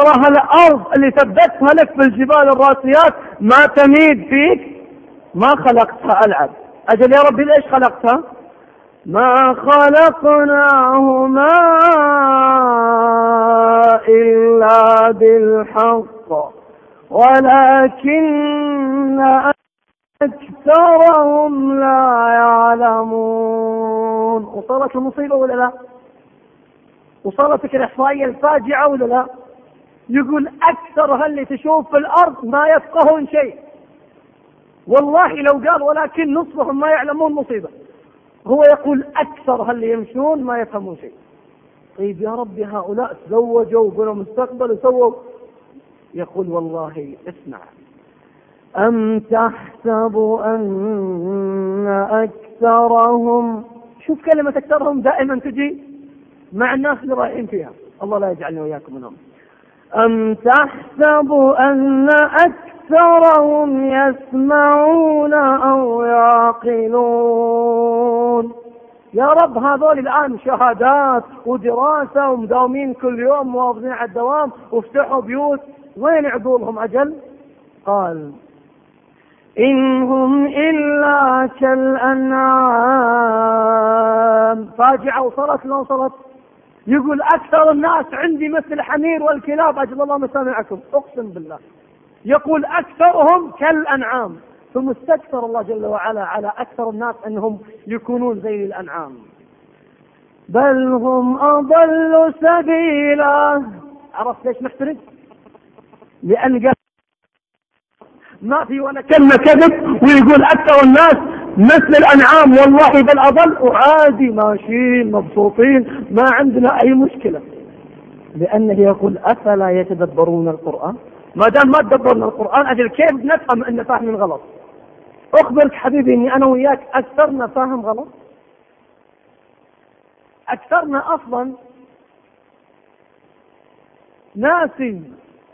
ترى هالأرض اللي ثبتها لك بالجبال الراسيات ما تميد فيك، ما خلقتها ألعب. أجل يا ربي ليش خلقتها؟ ما خلقناهما إلا بالحق ولكن أكثرهم لا يعلمون. وصلت المصيبة ولا لا؟ وصلتك الإحصائية الفاجعة ولا لا؟ يقول أكثر اللي تشوف في الأرض ما يفقهون شيء. والله لو قال ولكن نصفهم ما يعلمون مصيبة. هو يقول أكثر اللي يمشون ما يفهمون شيء. طيب يا ربي هؤلاء تزوجوا وقالوا مستقبل وسووا. يقول والله اسمع، أم تحسب أن أكثرهم، شوف كلمة أكثرهم دائما تجي مع الناس اللي رايحين فيها، الله لا يجعلني وياكم منهم. أم تحسب أن أكثرهم يسمعون أو يعقلون. يا رب هذول الآن شهادات ودراسة ومداومين كل يوم مواظبين على الدوام وافتحوا بيوت، وين عقولهم أجل؟ قال إنهم إلا كالأنعام. فاجعة وصلت لا وصلت؟ يقول أكثر الناس عندي مثل الحمير والكلاب. أجل الله مسامعكم أقسم بالله، يقول أكثرهم كالأنعام. ثم استكثر الله جل وعلا على أكثر الناس أنهم يكونون زي الأنعام. بل هم أضل سبيلا. عرفت ليش محترق؟ لأن قال ما في ولا كلمة كذب، ويقول أكثر الناس مثل الأنعام والله بل أضل، وعادي ماشيين مبسوطين ما عندنا أي مشكلة. لأنه يقول أفلا يتدبرون القرآن؟ ما دام ما تدبرنا القرآن أجل كيف نفهم أن فاهمين غلط؟ أخبرك حبيبي أني أنا وياك أكثرنا فاهم غلط. أكثرنا أصلا ناسي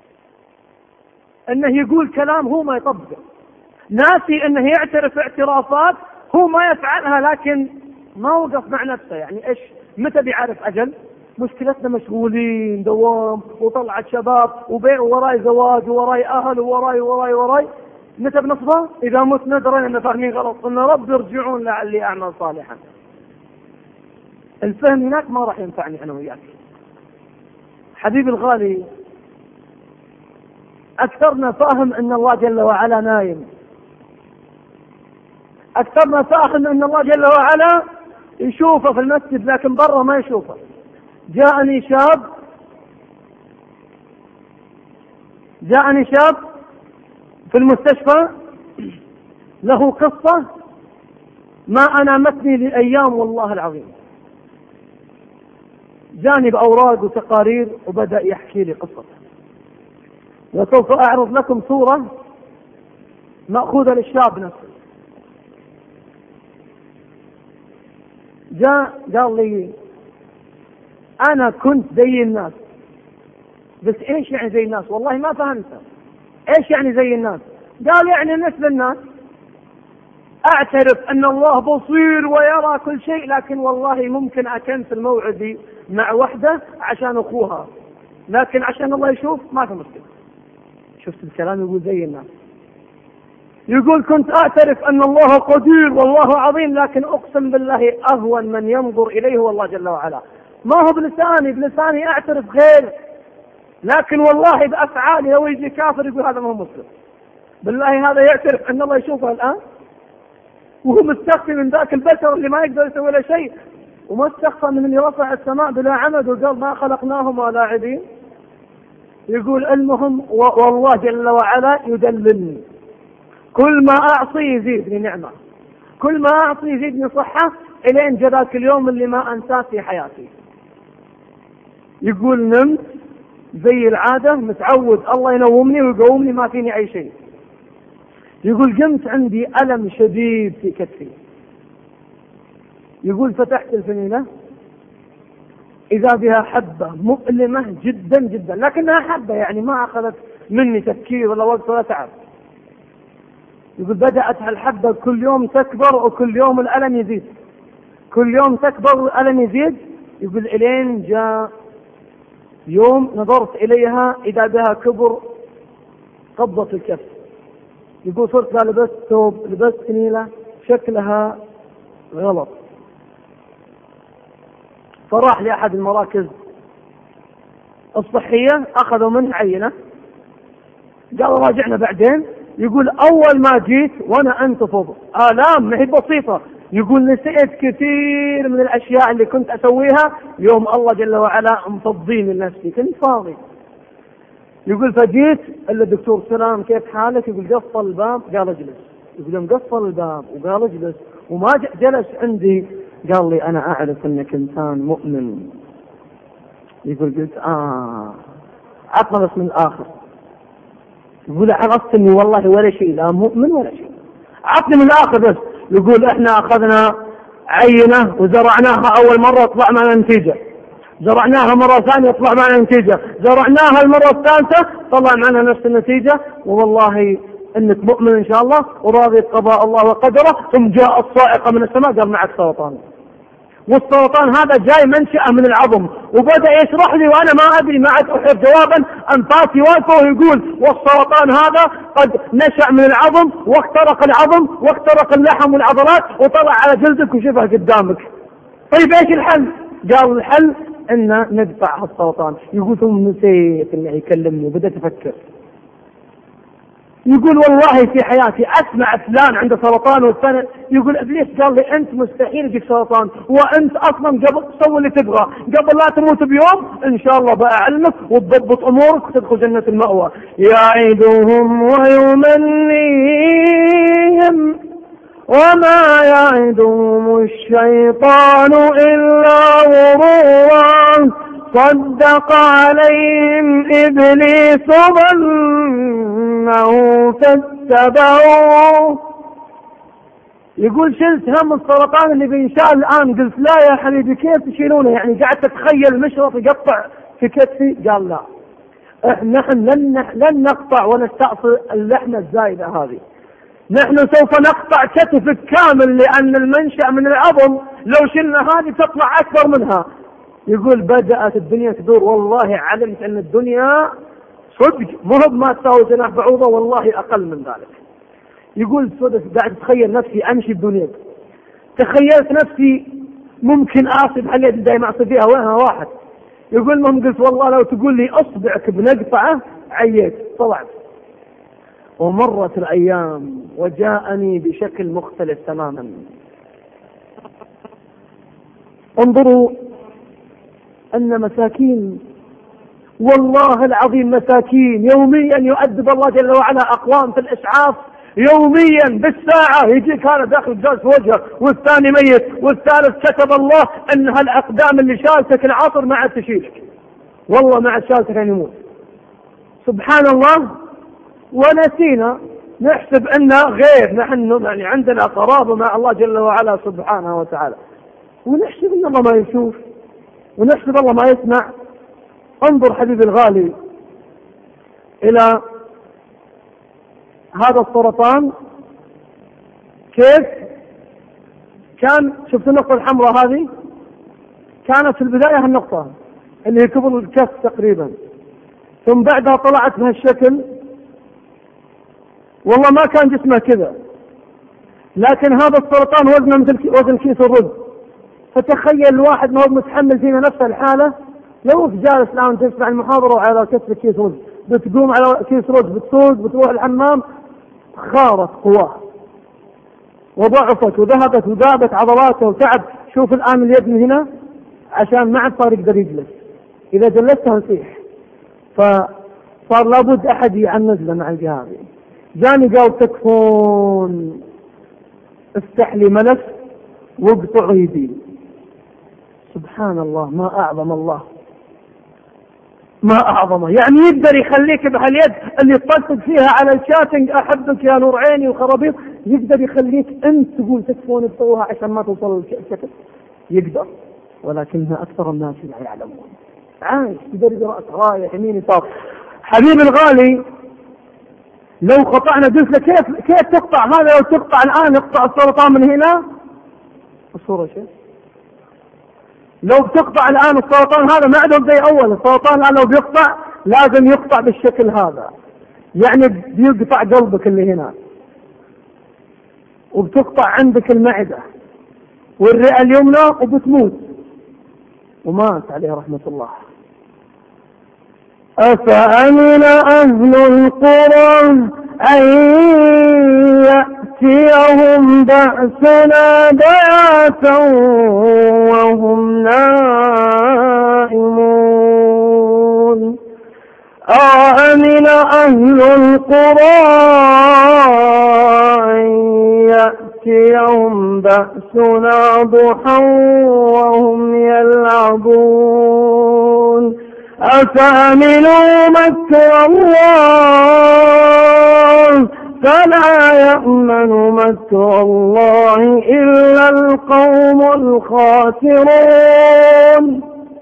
أنه يقول كلام هو ما يطبقه، ناسي أنه يعترف اعترافات هو ما يفعلها، لكن ما وقف مع نفسه. يعني إيش متى بيعرف أجل؟ مشكلتنا مشغولين دوام وطلعت شباب وبيع وراي زواج وراي أهل وراي. متى بنصبه؟ إذا متنا درينا أن فاهمين غلط، قلنا رب ارجعون لعلي أعمل صالحا. الفهم هناك ما راح ينفعني أنا وياك حبيبي الغالي. أكثرنا فاهم أن الله جل وعلا نايم، أكثرنا فاهم أن الله جل وعلا يشوفه في المسجد لكن برا ما يشوفه. جاءني شاب في المستشفى له قصة ما أنامتني لأيام والله العظيم. جاني بأوراق وتقارير وبدأ يحكي لي قصته، وسوف أعرض لكم صورة مأخوذة للشاب نفسه. جاء قال لي أنا كنت زي الناس. بس إيش يعني زي الناس؟ والله ما فهمتها. إيش يعني زي الناس؟ قال يعني مثل الناس، أعترف أن الله بصير ويرى كل شيء، لكن والله ممكن أكنسل موعدي مع وحدة عشان أخوها، لكن عشان الله يشوف ما في مشكلة. شفت الكلام؟ يقول زي الناس. يقول كنت أعترف أن الله قدير والله عظيم، لكن أقسم بالله أهون من ينظر إليه هو الله جل وعلا. ما هو بلساني أعترف غير، لكن والله بأفعالي لو يجي كافر يقول هذا ما هو مسلم. بالله هذا يعترف أن الله يشوفه الآن وهو مستخفي من ذاك البشر اللي ما يقدر يسوي له شيء، ومستخفى من اللي رفع السماء بلا عمد وقال ما خلقناهم لاعبين. يقول المهم والله جل وعلا يدللني، كل ما أعصي يزيدني نعمة، كل ما أعصي يزيدني صحة، إلين جذاك اليوم اللي ما أنساه في حياتي. يقول نمت زي العادة متعود الله ينومني ويقومني ما فيني أي شيء. يقول قمت عندي ألم شديد في كتفي. يقول فتحت الفنيلة إذا بها حبة مؤلمة جدا جدا، لكنها حبة يعني ما أخذت مني تفكير ولا وقت ولا تعب. يقول بدأت هالحبة كل يوم تكبر وكل يوم الألم يزيد، كل يوم تكبر والألم يزيد. يقول إلين جاء يوم نظرت إليها إذا بها كبر قبضة الكف. يقول صرت لا لبست ثوب لبست كنيلة شكلها غلط. فراح لأحد المراكز الصحية أخذوا منه عينة، قالوا راجعنا بعدين. يقول أول ما جيت وأنا أنتفض آلام ما هي بسيطة، يقول نسيت كثير من الأشياء اللي كنت أسويها يوم الله جل وعلا مفضيني لنفسي، كنت فاضي. يقول فجيت إلا الدكتور سلام كيف حالك؟ يقول قفل الباب قال اجلس. يقول يوم قفل الباب وقال اجلس وما جلس عندي قال لي أنا أعرف أنك إنسان مؤمن. يقول قلت عطنا بس من الآخر. يقول عرفت أني والله ولا شيء، لا مؤمن ولا شيء، عطني من الآخر بس. يقول إحنا أخذنا عينة وزرعناها أول مرة طلع معنا نتيجة، زرعناها مرة ثانية طلع معنا نتيجة، زرعناها المرة الثالثة طلع معنا نفس النتيجة، والله انك مؤمن ان شاء الله وراضي بقضاء الله وقدره. ثم جاء الصاعقة من السماء قال معك سرطان، والسرطان هذا جاي منشأة من العظم. وبدأ يشرح لي وانا ما ادري، ما عاد احب جوابا، انفاسي واقفة ويقول والسرطان هذا قد نشأ من العظم واخترق العظم واخترق اللحم والعضلات وطلع على جلدك وشبه قدامك. طيب ايش الحل؟ قال الحل ان ندفع السرطان. يقول ثم نسيت انه يكلمني وبدأت افكر. يقول والله في حياتي اسمع فلان عنده سرطان والثاني. يقول ابليس قال لي انت مستحيل يجيك سرطان، وانت اصلا قبل سوي اللي تبغى قبل لا تموت بيوم ان شاء الله بأعلمك وتضبط امورك وتدخل جنة المأوى. يعدهم ويمنيهم وما يعدهم الشيطان إلا غرورا صدق عليهم إبليس ظنه فاتبعوه. يقول شلت هم السرطان اللي بينشال الآن. قلت لا يا حبيبي كيف تشيلونه؟ يعني قاعد تتخيل مشرط يقطع في كتفي؟ قال لا، نحن لن نقطع ونستأصل اللحمة الزايدة هذه، نحن سوف نقطع كتفك كامل لأن المنشأ من العظم، لو شلنا هذه تطلع أكبر منها. يقول بدأت الدنيا تدور، والله علمت أن الدنيا صدق مهب ما تساوي جناح بعوضة، والله أقل من ذلك. يقول صدق قاعد أتخيل نفسي أمشي الدنيا، تخيلت نفسي ممكن أعصب حاجة دائما أعصب فيها وينها واحد. يقول مهم قلت والله لو تقول لي أصبعك بنقطعه عييت طلعت. ومرت الأيام وجاءني بشكل مختلف تماما. انظروا أن مساكين والله العظيم مساكين يوميا يؤدب الله جل وعلا أقوام في الإسعاف يوميا بالساعة. يجيك هذا داخل جالس في وجهه والثاني ميت والثالث كتب الله أن هالأقدام اللي شالتك العصر ما عاد تشيلك، والله ما عاد شالتك أن يموت. سبحان الله. ونسينا نحسب أن غير، نحن يعني عندنا قرابة مع الله جل وعلا سبحانه وتعالى، ونحسب أن الله ما يشوف ونحسب الله ما يسمع. انظر حبيبي الغالي إلى هذا السرطان كيف كان. شفت النقطة الحمراء هذه كانت في البداية هالنقطة اللي هي كبر الكف تقريبا، ثم بعدها طلعت بهالشكل. والله ما كان جسمه كذا، لكن هذا السرطان وزنه مثل وزن كيس الرز. فتخيل الواحد ما هو متحمل فينا نفس الحالة، لو في جالس الآن تسمع المحاضرة وعلى كتف كيس رز، بتقوم على كيس رز بتسوق بتروح الحمام، خارت قواه وضعفت وذهبت وذابت عضلاته وتعب. شوف الآن اليد من هنا عشان ما عاد صار يقدر يجلس، إذا جلسته نصيح. فصار لابد أحد يعنز له مع الجهاز. جاني قال تكفون افتح لي ملف واقطع يدي. سبحان الله، ما أعظم الله، ما أعظمه. يعني يقدر يخليك بهاليد اللي تطلق فيها على الشاتنج أحبك يا نور عيني وخرابيط، يقدر يخليك أنت تقول تكفون ابطئوها عشان ما توصل الشكل. يقدر، ولكنها أكثر الناس لا يعلمون. عايش يقدر رأس رايح يمين يسار. حبيبي الغالي لو قطعنا قلت له كيف تقطع هذا؟ لو تقطع الآن اقطع السرطان من هنا الصورة شيء. لو بتقطع الآن السرطان هذا ما عندهم زي أول. السرطان الآن لو بيقطع لازم يقطع بالشكل هذا، يعني بيقطع قلبك اللي هنا، وبتقطع عندك المعدة والرئة اليمنى وبتموت. ومات عليه رحمة الله. أفأمن أهل القرى أن يأتيهم بأسنا بياتا وهم نائمون. أأمن أهل القرى أن يأتيهم بأسنا ضحى وهم يلعبون. أفأمنوا مكر الله فلا يأمن مكر الله إلا القوم الخاسرون.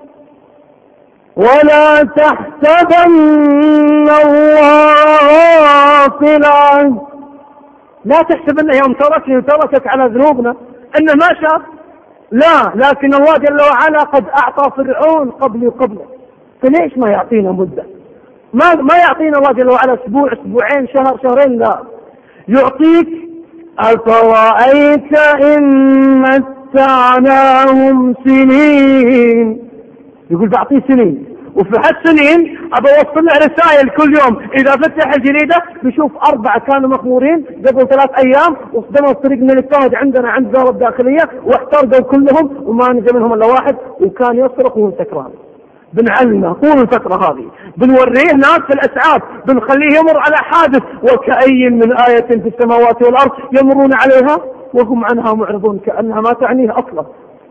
ولا تحسبن الله غافلا، لا تحسبن يوم تركك على ذنوبنا إنه ما شاف، لا، لكن الله جل وعلا قد أعطى فرعون قبلي وقبله، فليش ما يعطينا مدة؟ ما يعطينا الله جل وعلا أسبوع أسبوعين شهر شهرين، لا، يعطيك. أفرأيت إن متعناهم سنين، يقول بعطيه سنين، وفي هالسنين أبى أوصل له رسائل كل يوم. إذا فتح الجريدة بيشوف 4 كانوا مخمورين قبل 3 أيام وصدموا الطريق من الفهد عندنا عند وزارة الداخلية واحترقوا كلهم وما نجا منهم إلا واحد وكان يصرخ وهو سكران. بنعلمه طول الفترة هذه، بنوريه ناس في الأسعاف، بنخليه يمر على حادث. وكأي من آية في السماوات والأرض يمرون عليها وهم عنها معرضون كأنها ما تعنيه أصلا.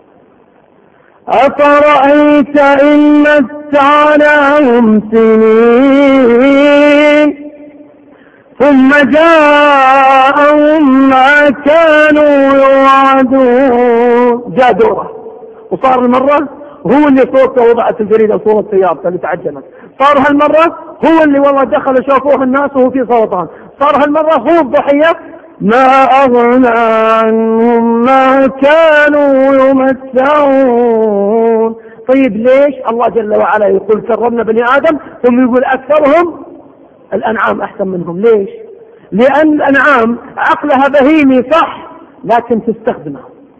أفرأيت إن متعناهم سنين ثم جاءهم ما كانوا يوعدون. جاء دوره وصار المرة هو اللي صورته وضعت الجريدة صورة سيارته اللي تعجمت. صار هالمرة هو اللي والله دخل شافوه الناس وهو في سرطان. صار هالمرة هو الضحية. ما أغنى عنهم ما كانوا يمتعون. طيب ليش الله جل وعلا يقول كرمنا بني آدم ثم يقول أكثرهم الأنعام أحسن منهم؟ ليش؟ لأن الأنعام عقلها بهيمي صح، لكن تستخدمه،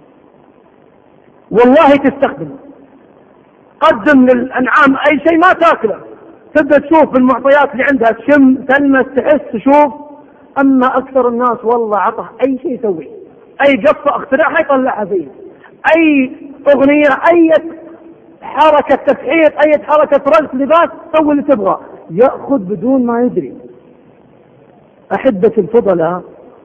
والله تستخدمه. قدم للأنعام أي شيء ما تأكله، تبدأ تشوف بالمعطيات اللي عندها، تشم تلمس تحس تشوف. أما أكثر الناس والله عطه أي شيء يسوي، أي قصة اختراعها يطلعها فيه، أي أغنية، أي حركة تفحيط، أي حركة رقص لباس، سوي اللي تبغى، يأخذ بدون ما يدري. أحبة الفضلاء،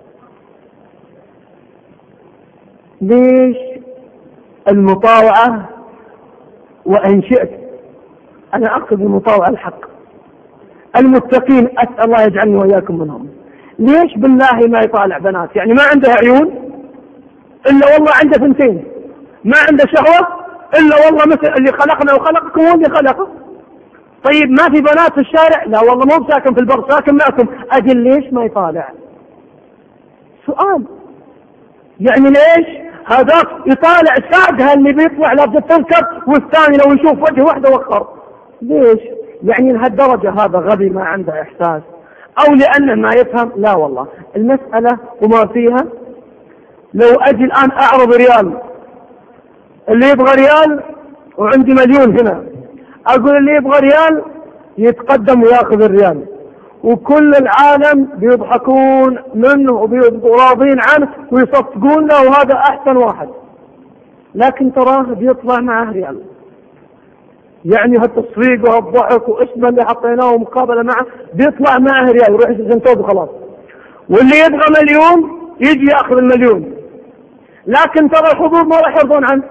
ليش المطاوعة؟ وإن شئت أنا أقصد المطاوعة الحق، المتقين أسأل الله يجعلني وإياكم منهم. ليش بالله ما يطالع بنات؟ يعني ما عنده عيون إلا والله عنده 2، ما عنده شهوة إلا والله مثل اللي خلقنا وخلقكم هو اللي خلقه. طيب ما في بنات في الشارع؟ لا والله مو ساكن في البر، ساكن معكم. أجل ليش ما يطالع؟ سؤال. يعني ليش هذاك يطالع ساقها اللي بيطلع لابد تنكر، والثاني لو يشوف وجه واحدة وخر؟ ليش؟ يعني لهالدرجة هذا غبي ما عنده إحساس أو لأنه ما يفهم؟ لا والله المسألة وما فيها. لو أجي الآن أعرض ريال، اللي يبغى ريال وعندي مليون هنا، أقول اللي يبغى ريال يتقدم ويأخذ الريال، وكل العالم بيضحكون منه وبيراضين عنه ويصفقون له وهذا أحسن واحد، لكن تراه بيطلع معه ريال. يعني هالتصفيق وهالضحك واسمه اللي حطيناه ومقابلة معه بيطلع معه ريال يروح يسجن توب وخلاص. واللي يبغى مليون يجي يأخذ المليون، لكن ترى الحضور ما راح يرضون عنه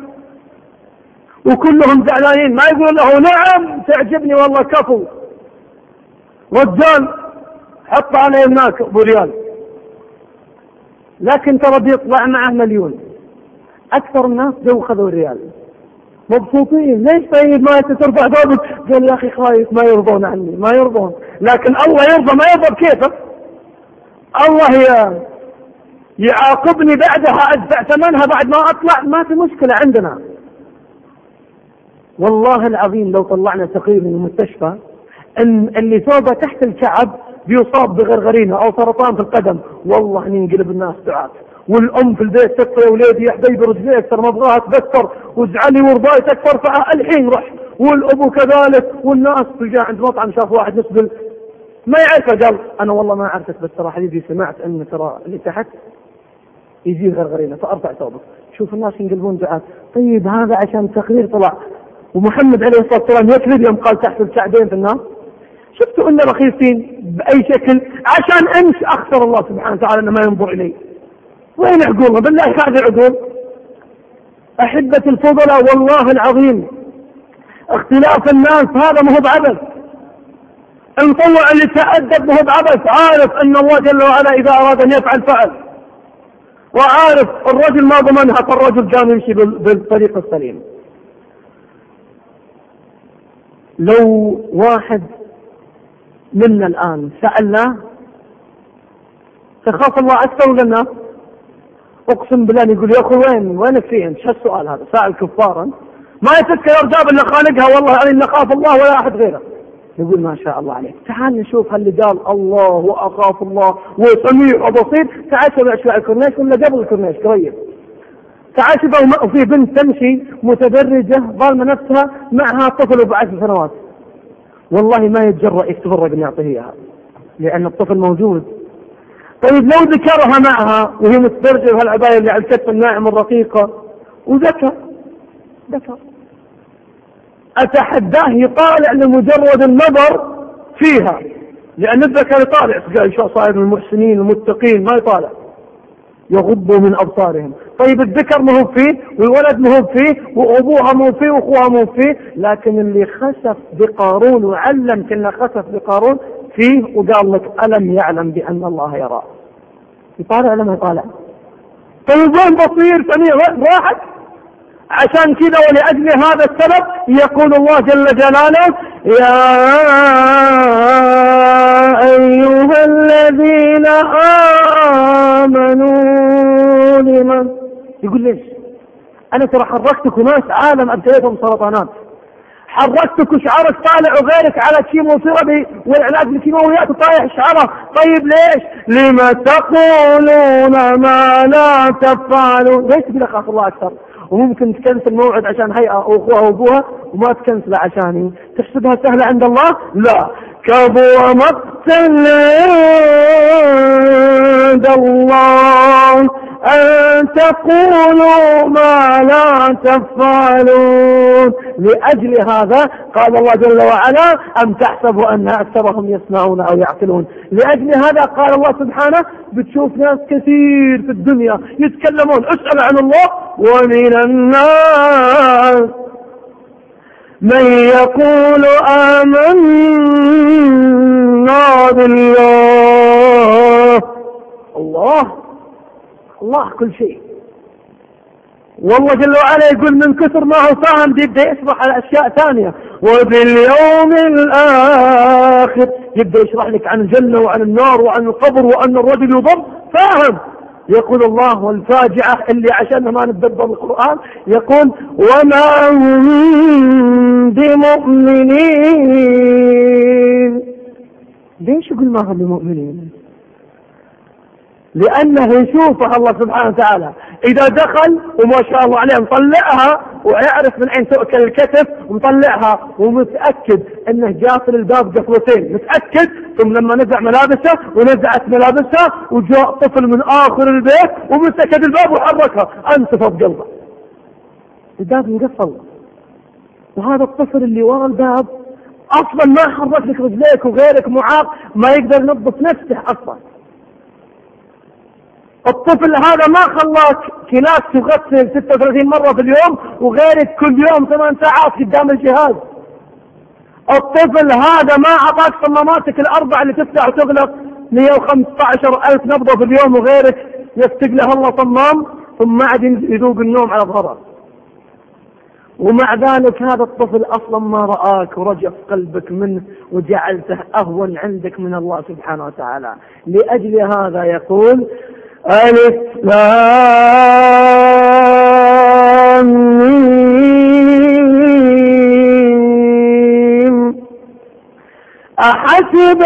وكلهم زعلانين، ما يقول له نعم تعجبني والله كفو رجال حط عليه هناك ابو ريال، لكن ترى بيطلع معه مليون. اكثر الناس جو خذوا الريال مبسوطين. ليش؟ طيب ما ترفع ضابط؟ قال يا اخي خايف ما يرضون عني، ما يرضون، لكن الله يرضى ما يرضى بكيفه. الله يعاقبني بعدها ادفع ثمنها بعد ما اطلع، ما في مشكلة عندنا. والله العظيم لو طلعنا تقرير من المستشفى ان اللي ثوبه تحت الكعب بيصاب بغرغرينه او سرطان في القدم، والله ننقلب الناس دعاة. والام في البيت تكفى يا وليدي يا حبيبي رجلي اكثر ما ابغاها تبكر وزعلي ورضاي تكفر فالحين رح، والابو كذلك. والناس تجاه عند مطعم شاف واحد نسبل ما يعرفه قال انا والله ما عرفتك بس ترى حبيبي سمعت ان ترى اللي تحت يجي غرغرينه فارفع ثوبك. شوف الناس ينقلبون دعاة. طيب هذا عشان تقرير طلع ومحمد عليه الصلاه والسلام يكذب يوم قال تحت الكعبين في النار. شفتوا ان رخيصين باي شكل عشان امشي اخسر الله سبحانه وتعالى انه ما ينظر الي. وين عقولنا بالله هذه عقول؟ احبة الفضلاء والله العظيم اختلاف الناس هذا ما هو بعبث. نطلع اللي تأدب ما هو بعبث، عارف ان الله جل وعلا اذا اراد ان يفعل فعل، وعارف الرجل ما ضمنها فالرجل كان يمشي بالطريق السليم. لو واحد منا الآن سألناه تخاف الله أكثر ولا الناس؟ أقسم بالله يقول يا أخي وينك فيه؟ شو السؤال هذا؟ سائل كفارا ما يتذكر أرجاب إلا خالقها والله يعني نخاف الله ولا أحد غيره. يقول ما شاء الله عليك. تعال نشوف هل قال الله وأخاف الله وسميع وبصير. تعال سمع شوي الكورنيش ولا قبل الكورنيش قريب. تعال شوف وفي بنت تمشي متدرجة ظالمة نفسها معها طفل ب10 سنوات، والله ما يتجرأ يتفرق ان يعطيه اياها لان الطفل موجود. طيب لو ذكرها معها وهي متدرجة بهالعباية اللي على الكتف الناعم الرقيقة وذكر اتحداه يطالع لمجرد النظر فيها، لان الذكر يطالع شو صاير من المحسنين المتقين ما يطالع، يغضوا من أبصارهم. طيب الذكر ما هو فيه والولد ما هو فيه وأبوها ما هو فيه وأخوها ما هو فيه، لكن اللي خسف بقارون وعلم كنا خسف بقارون فيه وقال لك ألم يعلم بأن الله يرى. يطالع لما يطالع. طيب وين بصير سميع راحت؟ عشان كذا ولأجل هذا السبب يقول الله جل جلاله يا أيها الذين آمنوا لمن. يقول ليش؟ أنا ترى حركتك ناس عالم أبتليتهم سرطانات، حركتك وشعرك طالع وغيرك على كيموثيرابي والعلاج بالكيماويات وطايح شعرك. طيب ليش؟ لما تقولون ما لا تفعلون. ليش تقول أخاف الله أكثر وممكن تكنسل موعد عشان هيئة أو أخوها وأبوها وما تكنسل عشاني؟ تحسبها سهلة عند الله؟ لا، كبر مقتا عند الله أن تقولوا ما لا تفعلون. لأجل هذا قال الله جل وعلا أم تحسبوا أن أكثرهم يسمعون أو يعقلون. لأجل هذا قال الله سبحانه بتشوف ناس كثير في الدنيا يتكلمون اسأل عن الله ومن الناس من يقول آمنا بالله. الله كل شيء. والله جل وعلا يقول من كثر ما هو فاهم يبدأ يشرح على أشياء ثانية. وباليوم الآخر يبدأ يشرح لك عن الجنة وعن النار وعن القبر وأن الرجل يضم فاهم. يقول الله والفاجعة اللي عشان ما نتدبر القرآن يقول وما هم بمؤمنين. ليش يقول ما هم بمؤمنين؟ لأنه يشوفها الله سبحانه وتعالى إذا دخل وما شاء الله عليه مطلعها ويعرف من أين تؤكل الكتف ومطلعها ومتأكد أنه جاف الباب قفلتين متأكد. ثم لما نزع ملابسه ونزعت ملابسها وجاء طفل من آخر البيت ومسكت الباب وحركها انتفض قلبه الباب مقفل. وهذا الطفل اللي وراء الباب أصلا ما حرك لك رجليك وغيرك معاق ما يقدر ينظف نفسه أصلا. الطفل هذا ما خلاك كناس تغسل 36 مرة في اليوم وغيرك كل يوم 8 ساعات قدام الجهاز. الطفل هذا ما أعطاك صماماتك الأربع اللي تفتح وتغلق 115,000 نبضة في اليوم وغيرك يفتق له الله صمام ثم ما عاد يذوق النوم على ظهره. ومع ذلك هذا الطفل أصلا ما رآك ورجف قلبك منه وجعلته أهون عندك من الله سبحانه وتعالى. لأجل هذا يقول ألف لام ميم أحسب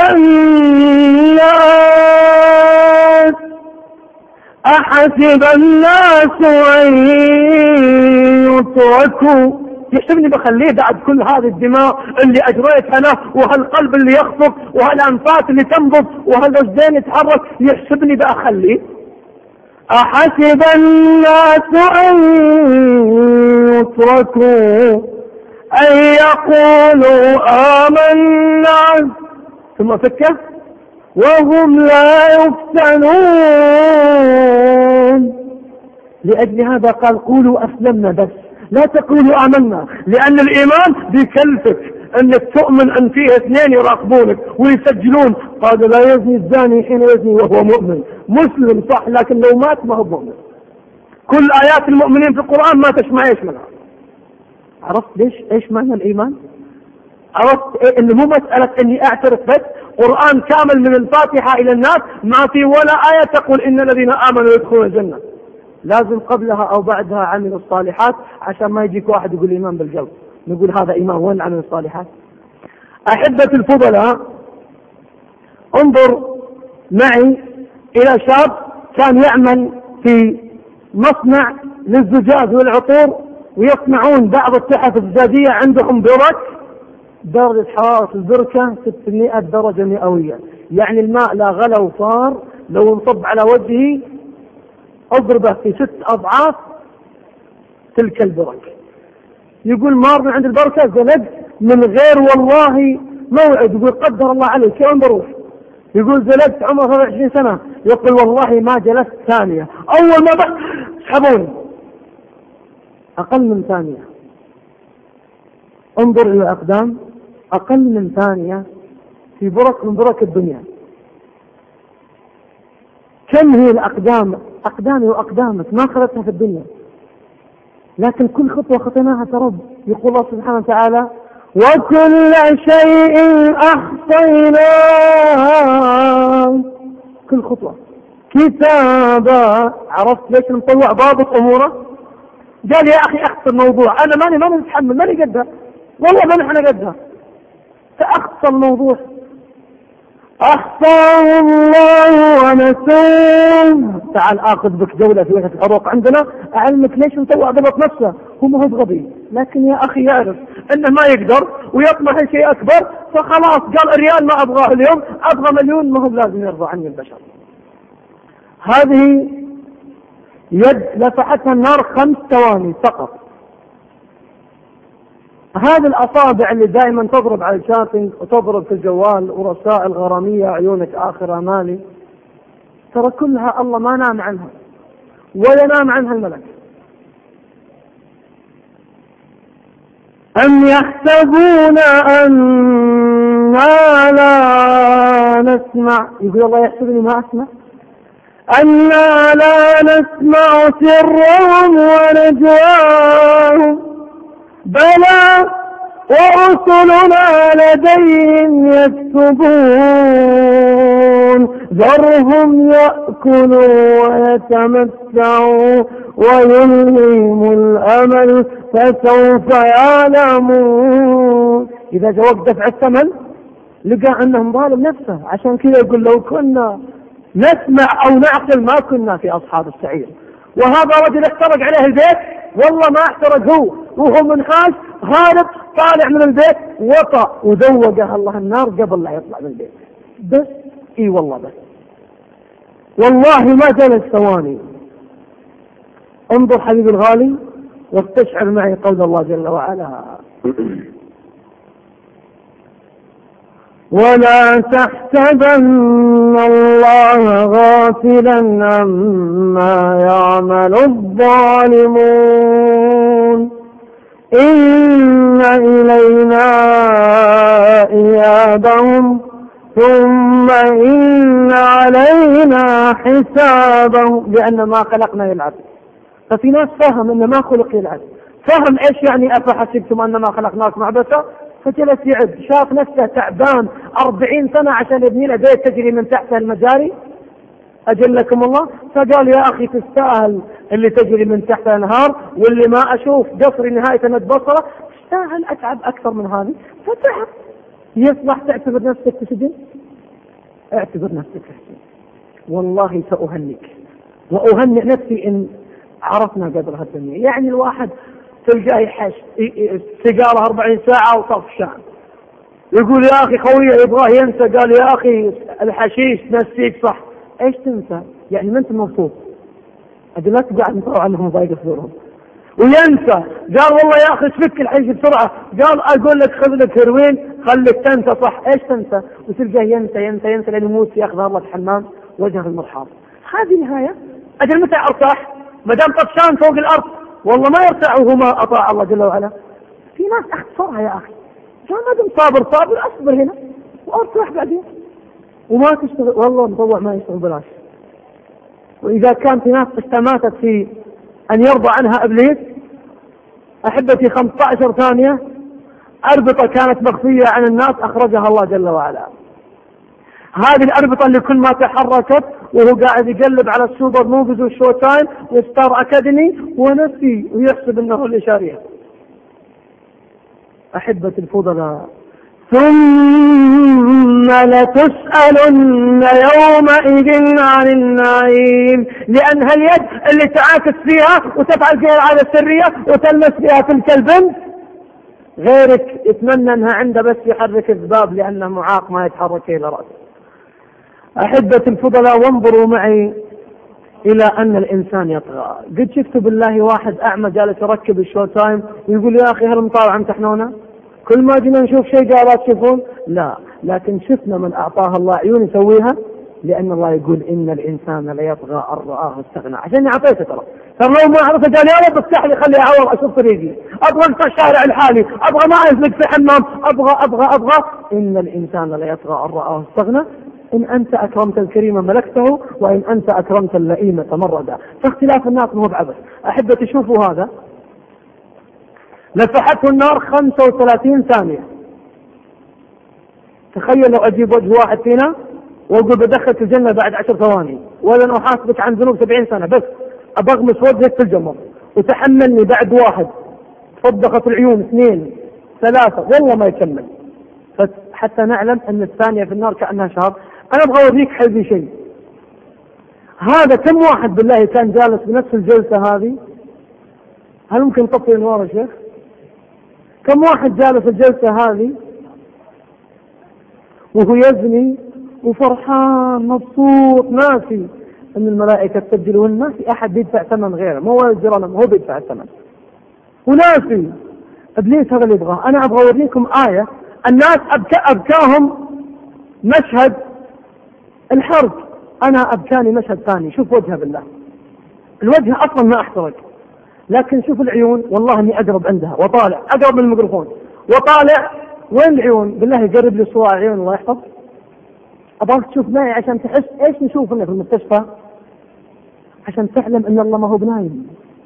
الناس أن يتركوا. يحسبني بخليه بعد كل هذه الدماء اللي أجريتها له، وهالقلب اللي يخطف، وهالأنفاس اللي تنبض، وهالوجدان يتحرك، يحسبني بأخليه؟ أحسب الناس أن يتركوا أن يقولوا آمنا ثم فكر وهم لا يفتنون. لأجل هذا قال قولوا أسلمنا بس، لا تقولوا آمنا، لأن الإيمان بيكلفك أنك تؤمن أن فيه اثنين يراقبونك ويسجلون. قال لا يزني الزاني حين يزني وهو مؤمن. مسلم صح، لكن لو مات ما هو مؤمن. كل آيات المؤمنين في القرآن ما تسمع ايش منها. عرفت ليش ايش معنى الإيمان؟ عرفت إيه؟ إنه مو مسألة إني أعترف بس. قرآن كامل من الفاتحة إلى الناس ما في ولا آية تقول إن الذين آمنوا يدخلون الجنة. لازم قبلها أو بعدها عملوا الصالحات، عشان ما يجيك واحد يقول إيمان بالقلب نقول هذا إيمان وين عمل الصالحات. أحبة الفضلاء، انظر معي إلى شاب كان يعمل في مصنع للزجاج والعطور، ويصنعون بعض التحف الزجاجية عندهم برك درجة حرارة البركة 600 درجة مئوية، يعني الماء لا غلى وصار لو انصب على وجهه اضربه في 6 أضعاف تلك البركة. يقول مار من عند البركة زلقت من غير والله موعد، يقول قدر الله عليك يوم بروح. يقول زلقت عمره 20 سنة، يقول والله ما جلست ثانية، أول ما بقى سحبوني أقل من ثانية. انظر إلى أقدام أقل من ثانية في برك من برك الدنيا. كم هي الأقدام؟ أقدامي وأقدامك ما خلتها في الدنيا، لكن كل خطوة خطيناها ترب. يقول الله سبحانه وتعالى وكل شيء أحصيناه، كل خطوة كتابا. عرفت ليش نطلع ضابط أموره؟ قال يا أخي أخص الموضوع، أنا ماني نتحمل، ماني قدها، والله ما نحن قدها، فأخص الموضوع. أخصاه الله ونسوه. تعال آخذ بك جولة في وجهة الحروق عندنا أعلمك ليش مطوع ضبط نفسه. هو ما هو غبي، لكن يا أخي يعرف أنه ما يقدر ويطمح شيء أكبر، فخلاص قال ريال ما أبغاه اليوم، أبغى مليون، ما هو لازم يرضى عني البشر. هذه يد لفحتها النار 5 ثواني فقط. هذه الأصابع اللي دائما تضرب على الشاتنج وتضرب في الجوال ورسائل غرامية عيونك آخر أمالي، ترى كلها الله ما نام عنها ولا نام عنها الملك. أم يحسبون أننا لا نسمع، يقول الله يحسبني ما أسمع، أننا لا نسمع سرهم ونجواهم، بلى ورسلنا لديهم يكتبون، ذرهم يأكلوا ويتمتعوا ويلههم الأمل فسوف يعلمون. إذا جاوب دفع الثمن لقى أنهم ظالم نفسه، عشان كذا يقول لو كنا نسمع أو نعقل ما كنا في أصحاب السعير. وهذا رجل احترق عليه البيت، والله ما احترق هو، وهو منحاش هارب طالع من البيت وطأ وذوقه الله النار قبل لا يطلع من البيت. بس اي والله بس والله ما جلس ثواني. انظر حبيبي الغالي واستشعر معي قول الله جل وعلا ولا تحسبن الله غافلا عما يعمل الظالمون، إن إلينا إيابهم ثم إن علينا حسابهم. لأن ما خلقنا يلعب، ففي ناس فهم أن ما خلق يلعب، فهم إيش يعني أفحسبتم أنما خلقناكم عبثا، فجلس يعد، شاف نفسه تعبان 40 سنة عشان يبني له بيت تجري من تحته المجاري، أجلكم الله، فقال يا أخي تستاهل اللي تجري من تحت الأنهار واللي ما أشوف قصري نهاية مد بصره، تستاهل أتعب أكثر من هذه، فتعب يصلح تعتبر نفسك في سجن؟ اعتبر نفسك في سجن. والله سأهنئك وأهنئ نفسي إن عرفنا قدر هالدنيا. يعني الواحد تلقاه يحش سيجارة 40 ساعة وطف شام، يقول يا أخي خويه يبغاه ينسى، قال يا أخي الحشيش نسيك صح. إيش تنسى؟ يعني ما أنت مبسوط؟ أجل لا تقعد نطلع عنهم ضايق صدورهم. وينسى قال والله يا أخي تفك الحشيش بسرعة، قال أقول لك خذ لك هيروين خليك تنسى صح. إيش تنسى؟ وتلقاه ينسى ينسى ينسى لين يموت ياخذ الله الحمام وجهه المرحاض. هذه نهاية. أجل متى أرتاح؟ ما دام طفشان فوق الأرض والله ما يرتاح وهو ما أطاع الله جل وعلا. في ناس أختصرها يا أخي، ما دام صابر أصبر هنا وأرتاح بعدين، وما تشتغل والله مطوع ما يشتغل بلاش. وإذا كان في ناس استماتت في أن يرضى عنها إبليس، أحبتي 15 ثانية أربطة كانت مخفية عن الناس أخرجها الله جل وعلا. هذه الأربطة اللي كل ما تحركت وهو قاعد يقلب على السوبر موفيز والشو تايم وستار أكاديمي ونسي ويحسب أنه الإشارية. أحبة الفضلاء، ثم لتسألن يومئذ عن النعيم. لأن هاليد اللي تعاكس فيها وتفعل فيها العادة السرية وتلمس فيها تلك البنت، غيرك يتمنى أنها عنده بس يحرك الذباب لأنه معاق ما يتحرك إلى رأسه. أحبة الفضلاء، وانظروا معي إلى أن الإنسان يطغى. قد شفتوا بالله واحد أعمى جالس يركب الشو تايم ويقول يا أخي هل مطالع امتحنونا؟ كل ما جينا نشوف شيء قال لا تشوفون؟ لا، لكن شفنا من أعطاها الله عيون يسويها، لأن الله يقول إن الإنسان ليطغى أن رآه استغنى. عشان أعطيته ترى لو ما عرفت قال يا رب افتح لي خلي أعور أشوف طريقي، أبغى أنت الشارع الحالي، أبغى ما أسلك في حمام، أبغى. إن الإنسان ليطغى أن رآه استغنى. إن أنت أكرمت الكريم ملكته، وإن أنت أكرمت اللئيم تمردا. فاختلاف الناس مو بعبث. أحبة تشوفوا هذا، لفحته النار 35 ثانية. تخيل لو أجيب وجه واحد فينا وأقول بدخلك الجنة بعد 10 ثواني، ولن أحاسبك عن ذنوب 70 سنة، بس أبغمس وجهك في الجمر وتحملني بعد واحد صدقت العيون 2 3 والله ما يكمل، حتى نعلم أن الثانية في النار كأنها شهر. أنا أبغى أوريك حلبي شيء. هذا كم واحد بالله كان جالس بنفس الجلسة هذه؟ هل ممكن تطفي النور يا شيخ؟ كم واحد جالس الجلسة هذه وهو يزني وفرحان مبسوط ناسي أن الملائكة تسجل، والناس أحد يدفع ثمن غيره، مو الجيران، هو بيدفع الثمن وناسي. إبليس هذا اللي يبغاه. أنا أبغى أوريكم آية. الناس أبكاهم مشهد الحرب، أنا أبكاني مشهد ثاني. شوف وجهه بالله، الوجه أصلا ما أحترق، لكن شوف العيون والله إني أقرب عندها وطالع أقرب من الميكروفون وطالع. وين العيون؟ بالله يقرب لي صور العيون الله يحفظ. أبغاك تشوف معي عشان تحس إيش نشوفنا في المستشفى، عشان تعلم أن الله ما هو بنايم.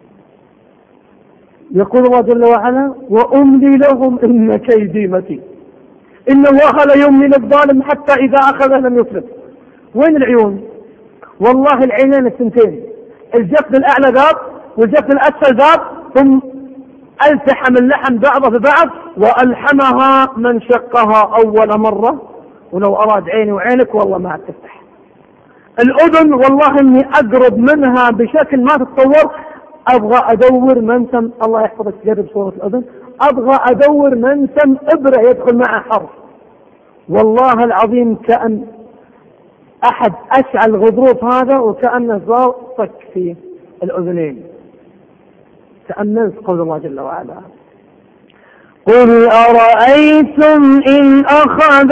يقول الله جل وعلا وأملي لهم إن كيدي متين إن الله لا يملي للظالم حتى إذا أخذه لم يفلت. وين العيون؟ والله العينين الثنتين، الجفن الأعلى ذاب والجفن الأسفل ذاب، ثم ألتحم اللحم بعضه ببعض وألحمها من شقها أول مرة، ولو أراد عيني وعينك والله ما تفتح. الأذن والله إني أقرب منها بشكل ما تتصور. أبغى أدور منسم، الله يحفظك تجرب صورة الأذن، أبغى أدور منسم إبرة يدخل معه حرف. والله العظيم كأن أحد أشعل غضروف هذا وكأنه صك في الأذنين. تأملت قول الله جل وعلا قل أرأيتم إن أخذ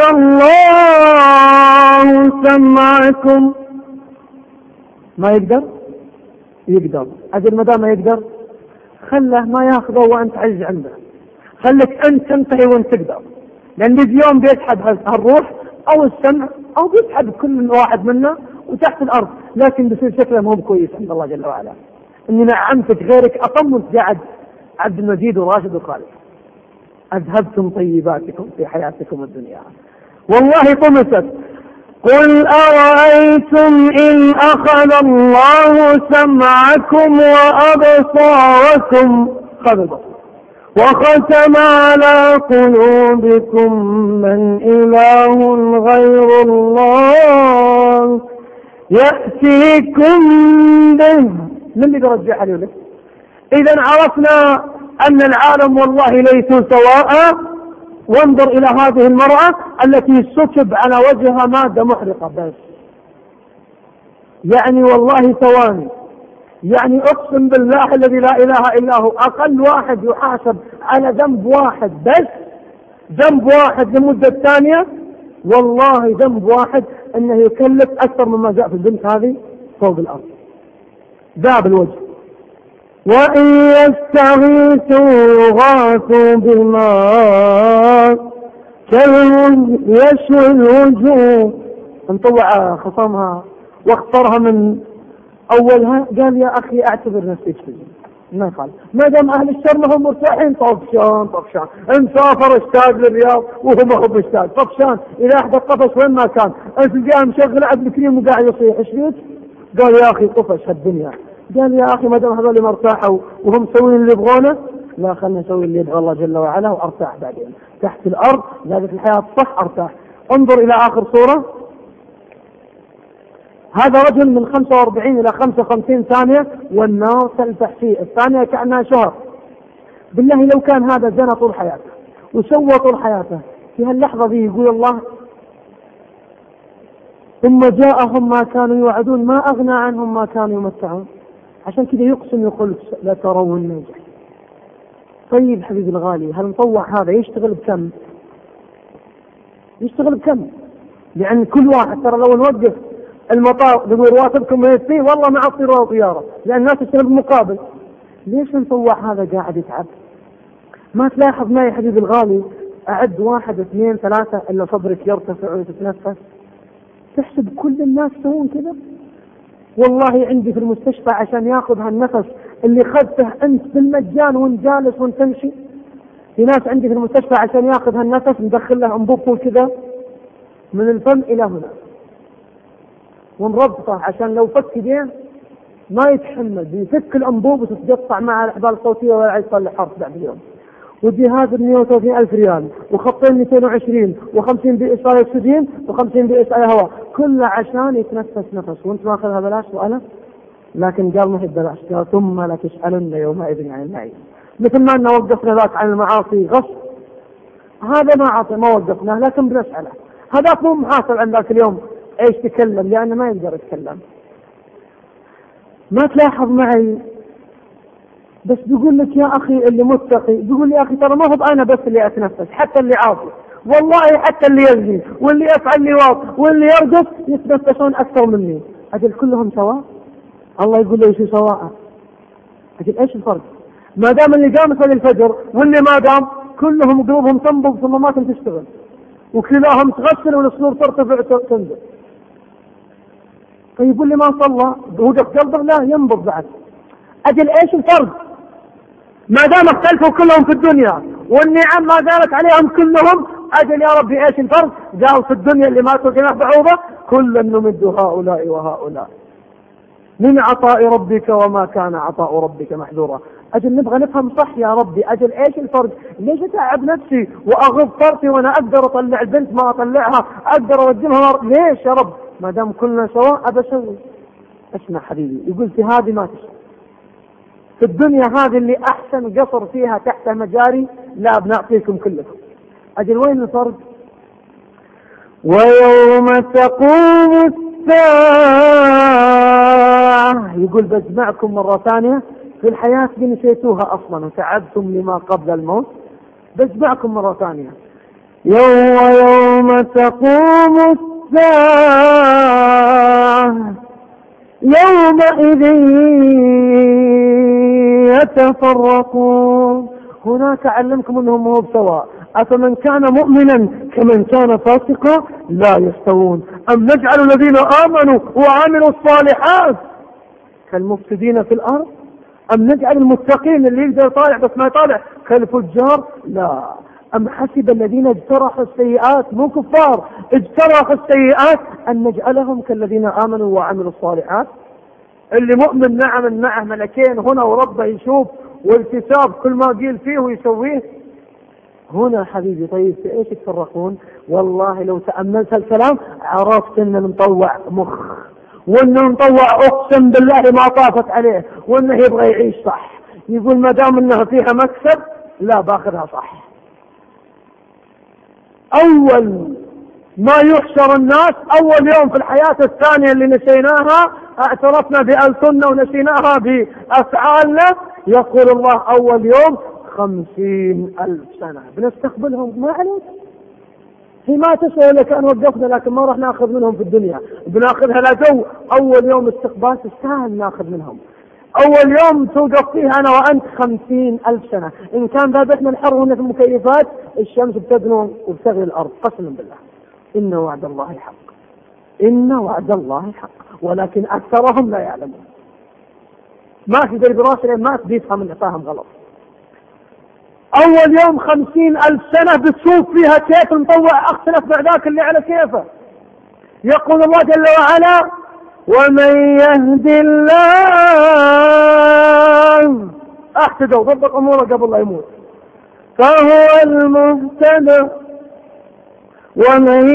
الله سمعكم. ما يقدر؟ يقدر. أجل مدام ما يقدر خله ما ياخذه وأنت عجز عنده، خلك أنت تنتهي وأنت تقدر، لأن اليوم بيسحب الروح أو السمع أو بيسحب كل واحد منا وتحت الأرض، لكن بصير شكله مو كويس عند الله جل وعلا. إني نعمتك غيرك أطمن قاعد عبد المجيد وراشد وخالد، أذهبتم طيباتكم في حياتكم الدنيا. والله طمست. قل أرأيتم إن أخذ الله سمعكم وأبصاركم خذ البصر وختم على قلوبكم من إله غير الله يأتيكم به. من اللي برجعها له؟ إذا عرفنا أن العالم والله ليسوا سواء. وانظر إلى هذه المرأة التي سكب على وجهها مادة محرقة بس، يعني والله ثواني، يعني أقسم بالله الذي لا إله إلا هو أقل واحد يحاسب على ذنب واحد بس، ذنب واحد لمدة ثانية، والله ذنب واحد أنه يكلف أكثر مما جاء في البنت هذه فوق الأرض. ذاب الوجه. وإن يستغيثوا يغاثوا بماء كالمهل يشوي الوجوه. انطوع خصامها واختارها من أولها، قال يا أخي أعتبر نفسي كذي، ما يخالف، ما دام أهل الشر ما هم مرتاحين. طفشان مسافر اشتاق للرياض وهو ما هو مشتاق، طفشان إلى أحد الطفش وين ما كان، أنت جاي مشغل عبد الكريم وقاعد يصيح. ايش فيك؟ قال يا أخي طفش هالدنيا. قال يا أخي ما دام هذول ما ارتاحوا وهم مسوين اللي يبغونه، لا خلنا نسوي اللي يبغى الله جل وعلا وارتاح بعدين تحت الأرض. لذلك الحياة صح ارتاح. انظر إلى آخر صورة. هذا رجل من 45 إلى 55 ثانية والنار تلفح فيه، الثانية كأنها شهر. بالله لو كان هذا زنى طول حياته وسوى طول حياته، في هاللحظة ذي يقول الله ثم جاءهم ما كانوا يوعدون ما أغنى عنهم ما كانوا يمتعون. عشان كذا يقسم يقول لا ترون النجح. طيب حبيبي الغالي، هل نطوع هذا يشتغل بكم؟ يشتغل بكم؟ لأن كل واحد ترى لو نوقف المطار نقول رواتبكم ما يكفي، والله ما عطي طيارة، لأن الناس تشتغل بالمقابل. ليش نطوع هذا قاعد يتعب؟ ما تلاحظ معي حبيبي الغالي، أعد 1 2 3 إلا صدرك يرتفع وتتنفس، تحسب كل الناس يسوون كذا؟ والله عندي في المستشفى عشان ياخذ هالنفس اللي خذته أنت بالمجان وانت جالس وانت تمشي، في ناس عندي في المستشفى عشان ياخذ هالنفس ندخل له انبوبته كذا من الفم إلى هنا ونربطه عشان لو فك يديه ما يتحمل، بيفك الأنبوب وتتقطع مع الأحبال الصوتية ولا يصلح حرف بعد اليوم. وجهاز 130,000 ريال وخطين 220 و50 بئس على الأكسجين و50 بئس على الهواء، كله عشان يتنفس نفس وانت ماخذها بلاش وأنا. لكن قال ما هي ببلاش، قال ثم لا تسألن يومئذ عن النعيم. مثل ما أننا وقفنا ذاك عن المعاصي غصب، هذا ما وقفناه لكن بنسأله. هذاك مو محاسب عن ذاك اليوم ايش تكلم، لأنه ما يقدر يتكلم. ما تلاحظ معي بس بيقول لك يا أخي اللي متقي، بيقول يا أخي ترى ما هو أنا بس اللي أتنفس، حتى اللي عاصي والله، حتى اللي يزني واللي يفعل لواط واللي يرقص يتنفسون أكثر مني. أجل كلهم سواء؟ الله يقول له ايش سواء؟ أجل ايش الفرق؟ ما دام اللي قام يصلي الفجر واللي ما دام كلهم قلوبهم تنبض ثم ما تشتغل، وكلاهم تغسل والصدور ترتفع وتنزل. طيب واللي ما صلى وقف قلبه لا ينبض بعد. أجل ايش الفرق؟ ما دام اختلفوا كلهم في الدنيا والنعم ما زالت عليهم كلهم، أجل يا ربي ايش الفرق؟ قال في الدنيا اللي ماتوا جناح بعوضة كلا نمد هؤلاء وهؤلاء من عطاء ربك وما كان عطاء ربك محذورا. أجل نبغى نفهم صح يا ربي، أجل ايش الفرق؟ ليش اتعب نفسي واغض طرفي وانا اقدر اطلع البنت ما اطلعها، اقدر اوجهها، ليش يا رب؟ ما دام كلنا سواء ابى اسوي. اسمع حبيبي، يقول في هذه ما تشتغل، في الدنيا هذه اللي احسن قصر فيها تحت مجاري لا بنعطيكم كلكم. أجل وين الفرق؟ ويوم تقوم الساعة، يقول بجمعكم مرة ثانية، في الحياة دي نسيتوها أصلا وتعبتم لما قبل الموت، بجمعكم مرة ثانية. يوم تقوم الساعة يومئذ يتفرقون. هناك علمكم أنهم مو بسواء، أفمن كان مؤمنا كمن كان فاسقا لا يستوون، أم نجعل الذين آمنوا وعملوا الصالحات كالمفسدين في الأرض، أم نجعل المتقين اللي يقدر يطالع بس ما يطالع كالفجار؟ لا. أم حسب الذين اجترحوا السيئات، مو كفار، اجترحوا السيئات، أن نجعلهم كالذين آمنوا وعملوا الصالحات. اللي مؤمن نعم معه ملكين هنا وربه يشوف والكتاب كل ما قيل فيه ويسويه. هنا حبيبي طيب في ايش يتفرقون؟ والله لو تأملت الكلام عرفت ان مطوع مخ، وانه مطوع اقسم بالله ما طافت عليه، وانه يبغى يعيش صح، يقول ما دام انها فيها مكسب لا باخذها صح. اول ما يحشر الناس اول يوم في الحياة الثانية اللي نسيناها، اعترفنا بألسننا ونسيناها بأفعالنا، يقول الله اول يوم 50,000 سنة بنستقبلهم. ما عليك، هي ما تسوى لك أن وقفنا، لكن ما راح ناخذ منهم في الدنيا، بناخذها لجو. أول يوم استقبال تستاهل ناخذ منهم. أول يوم توقف فيه أنا وأنت 50,000 سنة. إن كان ذابتنا الحر هنا في المكيفات، الشمس بتدنو وبتغلي الأرض قسما بالله. إن وعد الله حق، إن وعد الله حق، ولكن أكثرهم لا يعلمون. ما تقدر براسه ما تفهم إن فاهم غلط. أول يوم 50,000 سنة بتشوف فيها كيف المطوع اختلف مع ذاك اللي على كيفه. يقول الله جل وعلا ومن يهد الله احتدوا ضبط أموره قبل لا يموت فهو المهتد ومن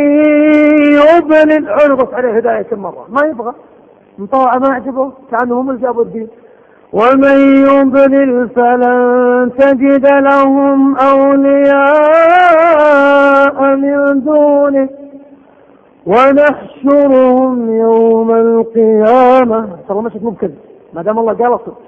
يضلل عرضت عليه هداية كم مرة ما يبغى مطوع ما يعجبه كأنهم اللي جابوا الدين. ومن يضلل فلن تجد لهم أولياء من دونه ونحشرهم يوم القيامة. ترى مشت ممكن ما دام الله قال صدق.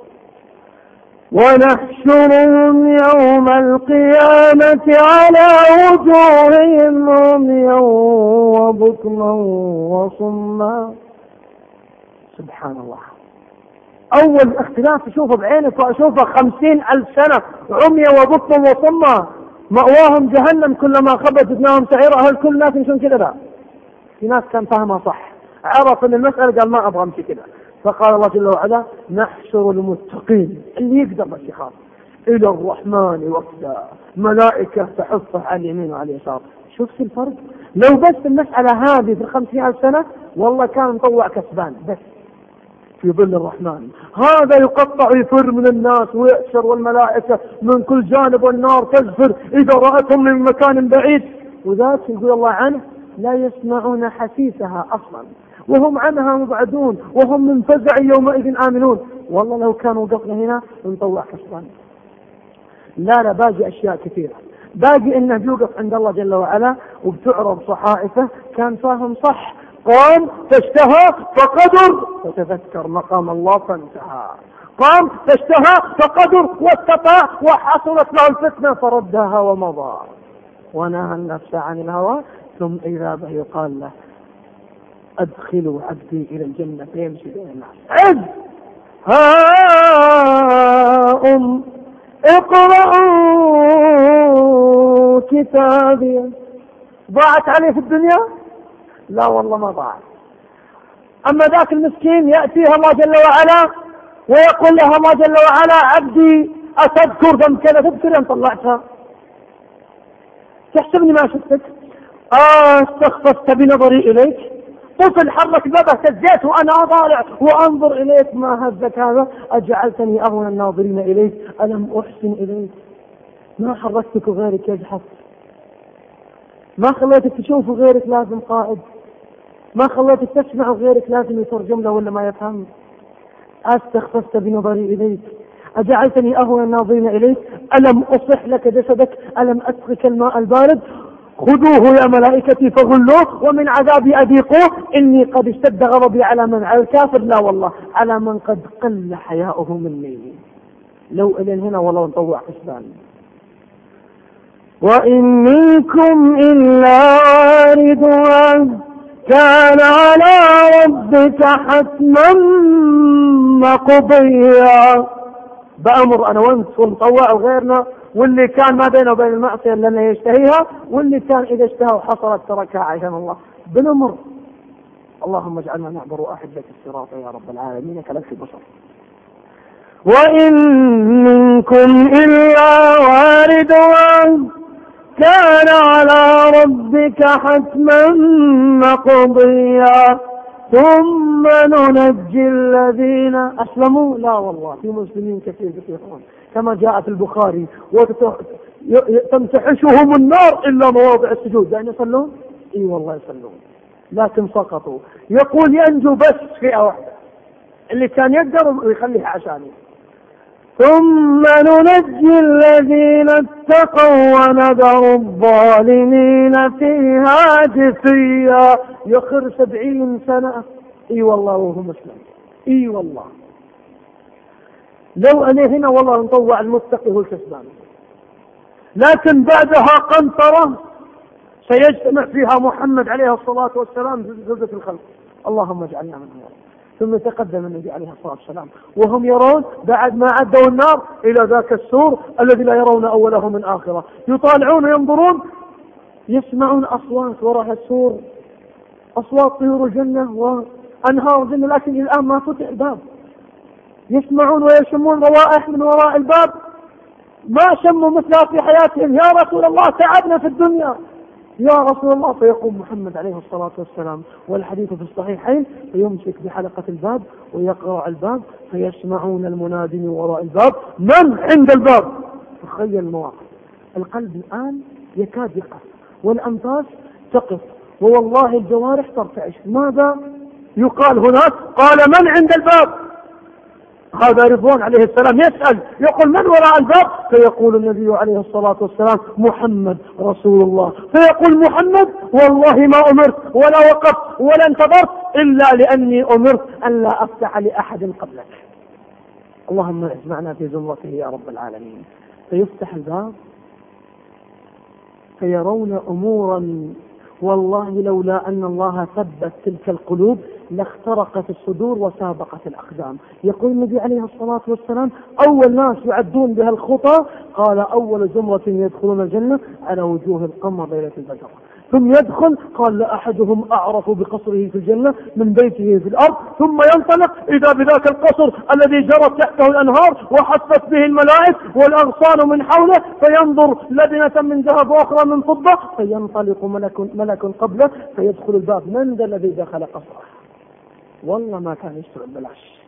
ونحشرهم يوم القيامة على وجوههم عميا وبكما وصما. سبحان الله. أول اختلاف تشوفه بعينك وأشوفه 50,000 سنة عمي وبكم وصما مأواهم جهنم كلما خبت زدناهم سعيرها. هل كل الناس يمشون كذا؟ لا، في ناس كان فاهمها صح، عرف ان المسألة قال ما أبغى أمشي كذا، فقال الله جل وعلا نحشر المتقين اللي يقدر بس يخاف إلى الرحمن وفدا ملائكة تحفه على اليمين وعلى اليسار. شوف الفرق. لو بس المسألة هذه في 50,000 سنة والله كان مطوع كسبان بس في ظل الرحمن. هذا يقطع ويفر من الناس ويأسر والملائكة من كل جانب والنار تزفر إذا رأتهم من مكان بعيد. وذات يقول الله عنه لا يسمعون حسيسها أصلا وهم عنها مبعدون وهم من فزع يومئذ آمنون. والله لو كانوا وقفنا هنا نطوع كسبان. لا باقي أشياء كثيرة، باقي إنه بيوقف عند الله جل وعلا وبتعرض صحائفه كان فاهم صح، قام فاشتهى فقدر وتذكر مقام الله فانتهى، قام فاشتهى فقدر واستطاع وحصلت له الفتنة فردها ومضى ونهى النفس عن الهوى ثم إذا به يقال له أدخلوا عبدي إلى الجنة فيمشي بين الناس. عز ها اقرأوا كتابي. ضاعت عليه في الدنيا؟ لا والله ما ضاعت. أما ذاك المسكين يأتيها الله جل وعلا ويقول لها الله جل وعلا عبدي أتذكر ذنب كذا؟ تذكر أن طلعتها تحسبني ما شفتك. استخففت بنظري إليك. طفل حرك بابه الزيت وأنا أطالع وأنظر إليك ما هزك هذا. أجعلتني أهون الناظرين إليك ألم أحسن إليك. ما حركتك غيرك يجحف، ما خليتك تشوف غيرك لازم قائد، ما خليتك تسمع غيرك لازم يترجم له ولا ما يفهم. استخففت بنظري إليك أجعلتني أهون الناظرين إليك ألم أصح لك جسدك ألم أسقك الماء البارد. خذوه يا ملائكتي فغلوه ومن عذابي أذيقوه إني قد اشتد غضبي على من على الكافر لا والله على من قد قل حياؤه مني. لو إلين هنا والله نطوع كسبان. وإن منكم إلا واردها كان على ربك حتما مقضيا. بأمر أنا وانت ونطوع وغيرنا، واللي كان ما بينه وبين المعصية لأنه يشتهيها، واللي كان إذا اشتهى وحصلت تركها عشان الله بنمر. اللهم اجعلنا نعبر أحبة الصراط يا رب العالمين كلك البشر. وإن منكم إلا واردها كان على ربك حتما مقضيا. ثم ننجي الذين أسلموا. لا والله، في مسلمين كثير كثيرون كما جاء في البخاري تمتحشهم النار إلا مواضع السجود، يعني يصلون. اي والله يصلون، لكن سقطوا. يقول ينجو بس فئة واحدة، اللي كان يقدر ويخليها عشاني. ثم ننجي الذين اتقوا ونذر الظالمين فيها جثيا. يخر 70 سنة اي والله وهو مسلم. اي والله لو أنا هنا والله نطوع المتقي هو الكسبان، لكن بعدها قنطرة سيجتمع فيها محمد عليه الصلاة والسلام بزوجة الخلق، اللهم اجعلنا منهم. ثم تقدم النبي عليه الصلاة والسلام وهم يرون بعد ما عدوا النار إلى ذاك السور الذي لا يرون أوله من آخره، يطالعون وينظرون، يسمعون أصوات وراء السور، أصوات طيور الجنة وأنهار الجنة، لكن الآن ما فتح الباب. يسمعون ويشمون روائح من وراء الباب ما شموا مثلها في حياتهم. يا رسول الله تعبنا في الدنيا يا رسول الله. فيقوم محمد عليه الصلاة والسلام والحديث في الصحيحين، فيمسك بحلقة الباب ويقرع الباب، فيسمعون المنادي من وراء الباب من عند الباب. تخيل المواقف، القلب الآن يكاد يقف والأنفاس تقف ووالله الجوارح ترتعش. ماذا يقال هناك؟ قال من عند الباب. هذا رضوان عليه السلام يسأل يقول من وراء الباب؟ فيقول النبي عليه الصلاة والسلام محمد رسول الله. فيقول محمد والله ما أمرت ولا وقفت ولا انتظرت إلا لأني أمرت أن لا أفتح لأحد قبلك. اللهم اجمعنا في زمرته يا رب العالمين. فيفتح الباب فيرون أمورا والله لولا أن الله ثبت تلك القلوب لاخترقت الصدور وسابقت الأقدام. يقول النبي عليه الصلاة والسلام أول ناس يعدون بها الخطى قال أول زمرة يدخلون الجنة على وجوه القمر ليلة البدر. ثم يدخل قال لأحدهم أعرف بقصره في الجنة من بيته في الأرض، ثم ينطلق إذا بذاك القصر الذي جرت تحته الأنهار وحفت به الملائك والأغصان من حوله، فينظر لبنة من ذهب وأخرى من فضة، فينطلق ملك قبله فيدخل الباب. من ذا الذي دخل قصره؟ والله ما كان يشتغل بلاش.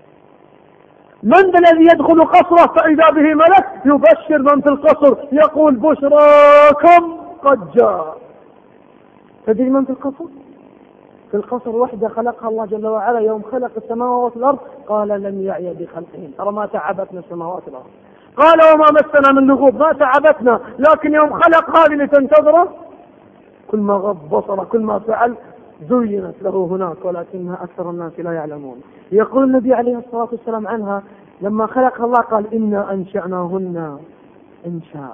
من ذا الذي يدخل قصره فإذا به ملك يبشر من في القصر يقول بشراكم قد جاء. تدري من في القصر؟ في القصر وحده خلقها الله جل وعلا يوم خلق السماوات والأرض قال لم يعي بخلقهن. ترى ما تعبتنا السماوات والأرض، قال وما مسنا من لغوب، ما تعبتنا، لكن يوم خلق هذه لتنتظره كل ما غض بصره كل ما فعل زينت له هناك ولكنها أكثر الناس لا يعلمون. يقول النبي عليه الصلاة والسلام عنها لما خلق الله قال إنا أنشأناهن إنشاء.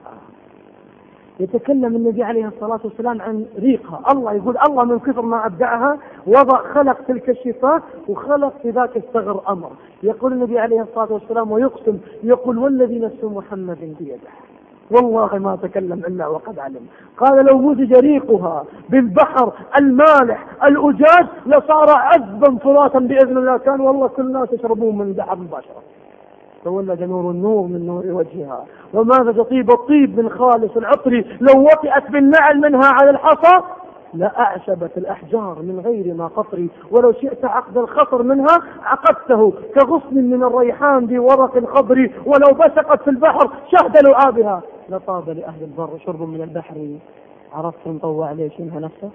يتكلم النبي عليه الصلاة والسلام عن ريقها. الله يقول الله من كثر ما أبدعها وضع خلق تلك الشفاه وخلق في ذاك الثغر أمر. يقول النبي عليه الصلاة والسلام ويقسم يقول والذي نفس محمد بيده والله ما تكلم إلا وقد علم. قال لو مزج ريقها بالبحر المالح الأجاج لصار عذبا فراتا بإذن الله، كان والله كل الناس يشربون من البحر مباشرة. تولد نور النور من نور وجهها وماذا تطيب الطيب من خالص العطر، لو وطئت بالنعل منها على الحصى لأعشبت الأحجار من غير ما قطر، ولو شئت عقد الخطر منها عقدته كغصن من الريحان بورق خضر، ولو بسقت في البحر شهد لعابها لطاب لأهل البر شرب من البحر. عرفت مطوع ليش منها نفسه؟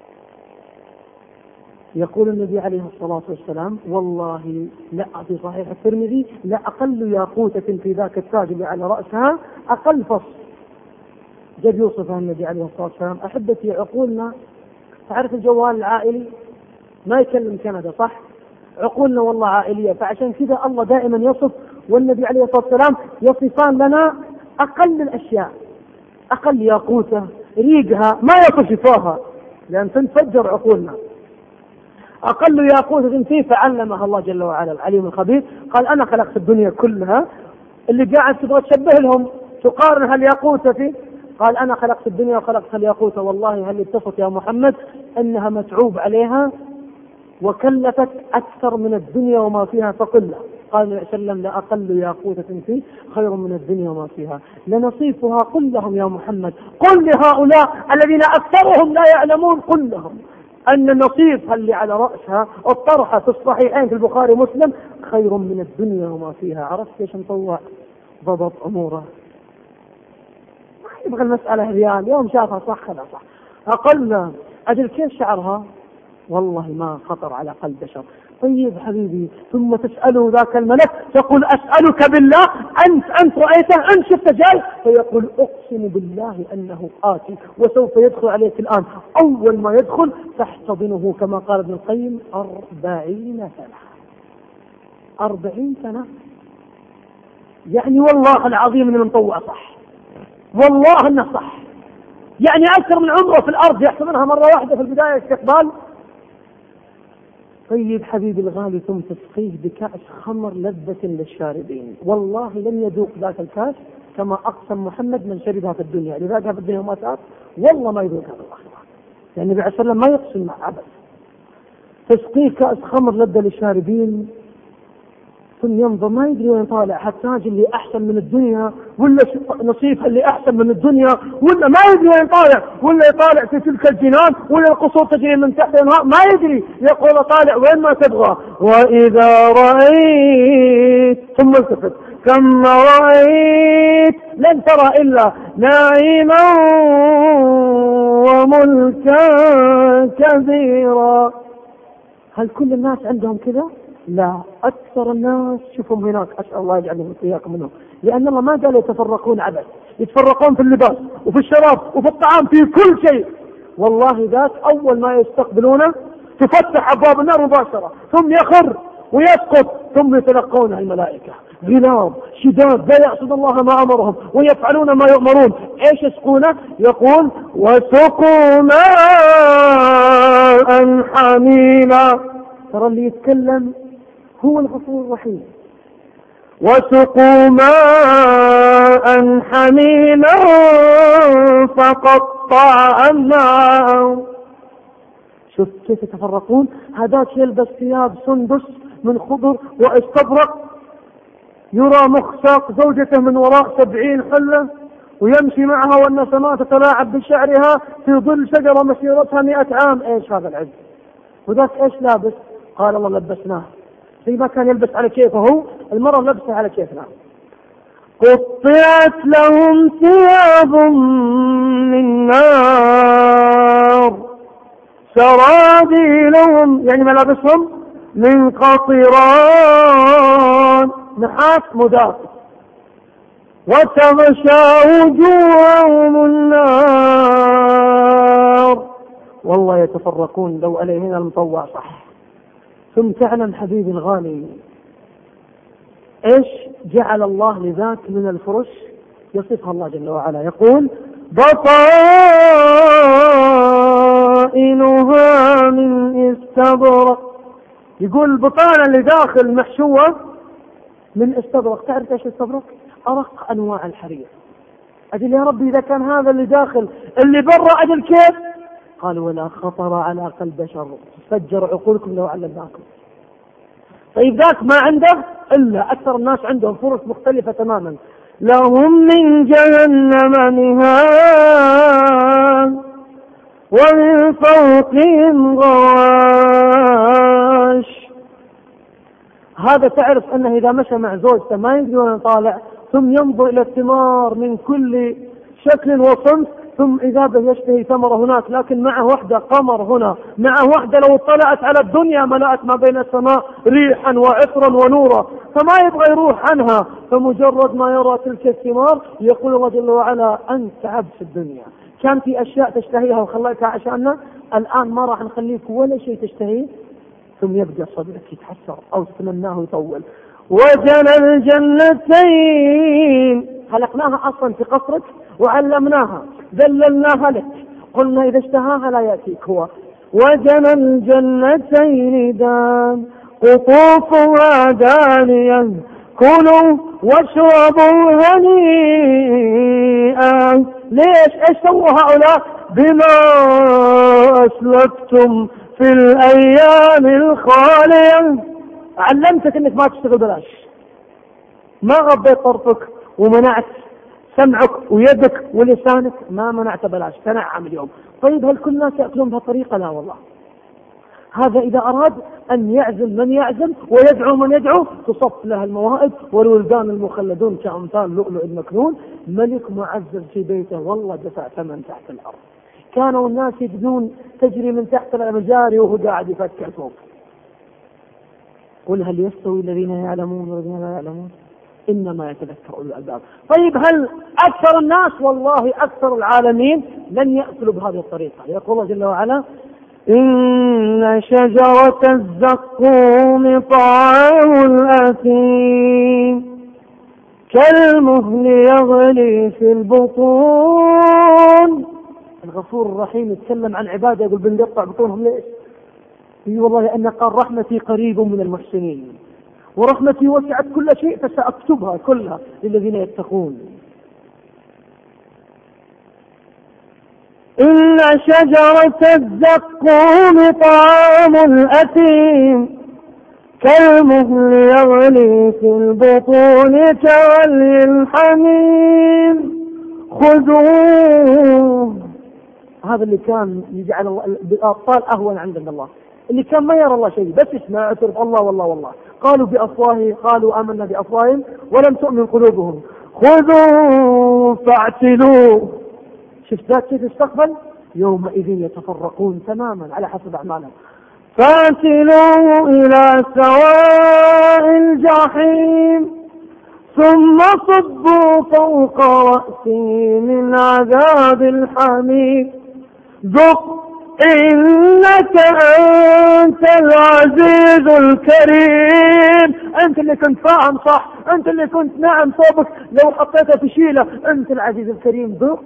يقول النبي عليه الصلاة والسلام والله لا في صحيح الترمذي لا أقل ياقوتة في ذاك التاج اللي على رأسها أقل فص. جد يوصفها النبي عليه الصلاة والسلام أحبتي عقولنا، تعرف الجوال العائلي ما يكلم كندا صح؟ عقولنا والله عائلية، فعشان كذا الله دائما يصف والنبي عليه الصلاة والسلام يصفان لنا أقل الأشياء. أقل ياقوتة ريقها ما يصف شفاها لأن تنفجر عقولنا. أقل ياقوتة فيه فعلمها الله جل وعلا العليم الخبير. قال أنا خلقت الدنيا كلها، اللي قاعد تبغى تشبه لهم تقارنها الياقوتة فيه، قال أنا خلقت الدنيا وخلقت الياقوتة. والله هل اتصف يا محمد أنها متعوب عليها وكلفت أكثر من الدنيا وما فيها فقل. قال النبي صلى الله عليه وسلم لأقل ياقوتة فيه خير من الدنيا وما فيها لنصيفها. قل لهم يا محمد، قل لهؤلاء الذين أكثرهم لا يعلمون، قل لهم أن النصيف اللي على رأسها الطرحة في الصحيحين في البخاري ومسلم خير من الدنيا وما فيها. عرفت ليش مطوع؟ ضبط أموره، ما يبغى المسألة ريال، يوم شافها صح خذها صح. أقلنا أجل كيف شعرها؟ والله ما خطر على قلب بشر. طيب حبيبي، ثم تسأله ذاك الملك تقول أسألك بالله أنت رأيته، أنت شفته جاي؟ فيقول أقسم بالله أنه آتي وسوف يدخل عليك الآن. أول ما يدخل تحتضنه كما قال ابن القيم 40 سنة. 40 سنة يعني والله العظيم إنه مطوع صح، والله إنه صح، يعني أكثر من عمره في الأرض يحسبونها مرة واحدة في البداية استقبال. طيب حبيبي الغالي، ثم تسقيه بكأس خمر لذة للشاربين. والله لن يذوق ذاك الكاس كما أقسم محمد من شربها في الدنيا، لذاك في الدنيا وما صار والله ما يذوقها في الآخرة، لأن النبي عليه الصلاة والسلام ما يقسم مع عبث. تسقيه كأس خمر لذة للشاربين ثم ينظر ما يدري وين طالع، حتاج اللي أحسن من الدنيا ولا نصيف اللي أحسن من الدنيا، ولا ما يدري وين طالع، ولا يطالع في تلك الجنان، ولا القصور تجري من تحت الأنهار، ما يدري، يقول طالع وين ما تبغى. وإذا رأيت ثم التفت كما رأيت لن ترى إلا نعيما وملكا كبيرا. هل كل الناس عندهم كذا؟ لا، أكثر الناس شوفهم هناك، أسأل الله يجعلهم إياكم منهم، لأن الله ما قال يتفرقون عبث، يتفرقون في اللباس وفي الشراب وفي الطعام في كل شيء. والله ذات أول ما يستقبلونه تفتح أبواب النار مباشرة، ثم يخر ويسقط، ثم يتلقونه الملائكة غلاظ شداد لا يعصون الله ما أمرهم ويفعلون ما يؤمرون. إيش يسقونه؟ يقول وسقوا ماء حميما. ترى اللي يتكلم هو الغفور الرحيم. وسقوا ماء حميما فقطع أمعاءهم. شوف كيف يتفرقون، هذاك يلبس ثياب سندس من خضر واستبرق، يرى مخساق زوجته من وراء 70 حلة، ويمشي معها والنسمات تتلاعب بشعرها في ظل شجرة مسيرتها 100 عام. ايش هذا العز؟ وذاك ايش لابس؟ قال الله لبسناه زي ما كان يلبس على كيفه هو، المرة لبسها على كيفنا. قطعت لهم ثياب من نار سرابيلهم، يعني ملابسهم من قطران نحاس مدار، وتغشى وجوههم النار. والله يتفرقون لو عليهنا المطوع صح. ثم تعلم حبيبي الغالي ايش جعل الله لذاك من الفرش؟ يصفها الله جل وعلا، يقول بطائنها من استبرق. يقول البطانة اللي داخل محشوة من استبرق. تعرف ايش استبرق؟ أرق أنواع الحرير. أجل يا ربي إذا كان هذا اللي داخل اللي برا أجل كيف؟ قال ولا خطر على قلب بشر، فجر عقولكم لو علمناكم. طيب ذاك ما عنده إلا أكثر الناس عندهم فرص مختلفة تماما. لهم من جهنم مهاد ومن فوقهم غواش. هذا تعرف أنه إذا مشى مع زوجته ما يدري وين طالع، ثم ينظر إلى الثمار من كل شكل وصنف، ثم إذا به يشتهي ثمرة هناك، لكن معه وحدة قمر هنا، معه وحدة لو اطلعت على الدنيا ملأت ما بين السماء ريحا وعطرا ونورا، فما يبغى يروح عنها. فمجرد ما يرى تلك الثمار يقول الله جل وعلا أنت عبد في الدنيا، كان في أشياء تشتهيها وخليتها عشاننا، الآن ما راح نخليك ولا شيء تشتهيه. ثم يبدأ صدرك يتحسر أو تتمناه يطول. وجنى الجنتين، خلقناها أصلا في قصرك وعلمناها ذللناها لك، قلنا إذا اشتهاها لا يأتيك هو. وجنى الجنتين دان قطوفها دانيا كلوا واشربوا هنيئا. ليش؟ ايش سووا هؤلاء؟ بما أسلفتم في الأيام الخالية. علمتك انك ما تشتغل بلاش، ما غضيت طرفك ومنعت سمعك ويدك ولسانك، ما منعت بلاش، تنعم اليوم. طيب هل كل الناس يأكلون بهالطريقة؟ لا والله. هذا إذا أراد أن يعزم من يعزم ويدعو من يدعو تصف له الموائد، والولدان المخلدون كأمثال لؤلؤ المكنون. ملك معزز في بيته والله دفع ثمن تحت الأرض. كانوا الناس يجدون تجري من تحت المجاري وهو قاعد يفكر فوق. قل هل يستوي الذين يعلمون والذين لا يعلمون؟ إنما يتذكر أولو الألباب. طيب هل أكثر الناس؟ والله أكثر العالمين لن يأكلوا بهذه الطريقة. يقول الله جل وعلا: إن شجرة الزقوم طعام الأثيم كالمهل يغلي في البطون. الغفور الرحيم يتكلم عن عباده يقول بنقطع بطونهم ليش؟ والله لأن قال رحمتي قريب من المحسنين ورحمتي وسعت كل شيء فسأكتبها كلها للذين يتقون. إن شجرة الزقوم طعام الأثيم كالمهل يغلي في البطون كغلي الحميم خذوه. هذا اللي كان يجعل الأطفال أهون عند الله، اللي كان ما يرى الله شيء بس يسمع اعترف الله والله والله. قالوا بأفواههم قالوا آمنا بأفواههم ولم تؤمن قلوبهم. خذوه فاعتلوه. شفت ذاك كيف استقبل؟ يومئذ يتفرقون تماما على حسب أعمالهم. فاعتلوه إلى سواء الجحيم ثم صبوا فوق رأسه من عذاب الحميم ذق إنك أنت العزيز الكريم. أنت اللي كنت فاهم صح، أنت اللي كنت ناعم صوبك لو حطيته في شيله، أنت العزيز الكريم ذق.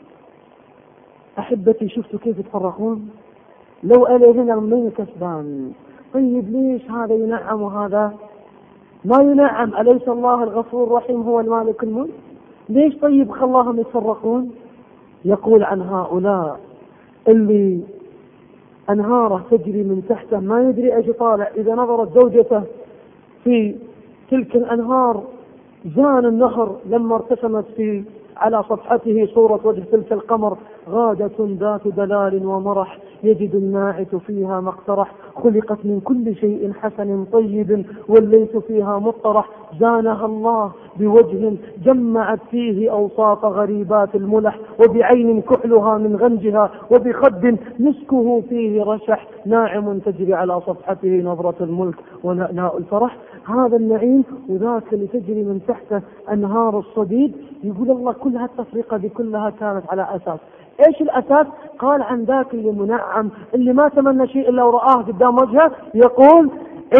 أحبتي شفتوا كيف يتفرقون؟ لو قال هنا من كسبان. طيب ليش هذا ينعم وهذا ما ينعم؟ أليس الله الغفور الرحيم هو المالك الملك؟ ليش طيب خلاهم يتفرقون؟ يقول عن هؤلاء اللي أنهاره تجري من تحته ما يدري ايش طالع. إذا نظرت زوجته في تلك الأنهار زان النهر لما ارتسمت في على صفحته صورة وجه تلك القمر غادة ذات دلال ومرح يجد الناعت فيها مقترح خلقت من كل شيء حسن طيب والليث فيها مطرح زانها الله بوجه جمعت فيه أوصاف غريبات الملح وبعين كحلها من غنجها وبخد مسكه فيه رشح ناعم تجري على صفحته نظرة الملك ونأناء الفرح. هذا النعيم وذاك اللي تجري من تحته أنهار الصديد. يقول الله كل هالتفرقة دي كلها كانت على أساس ايش؟ الأساس قال عن ذاك اللي منعم اللي ما تمنى شيء إلا ورآه قدام وجهه. يقول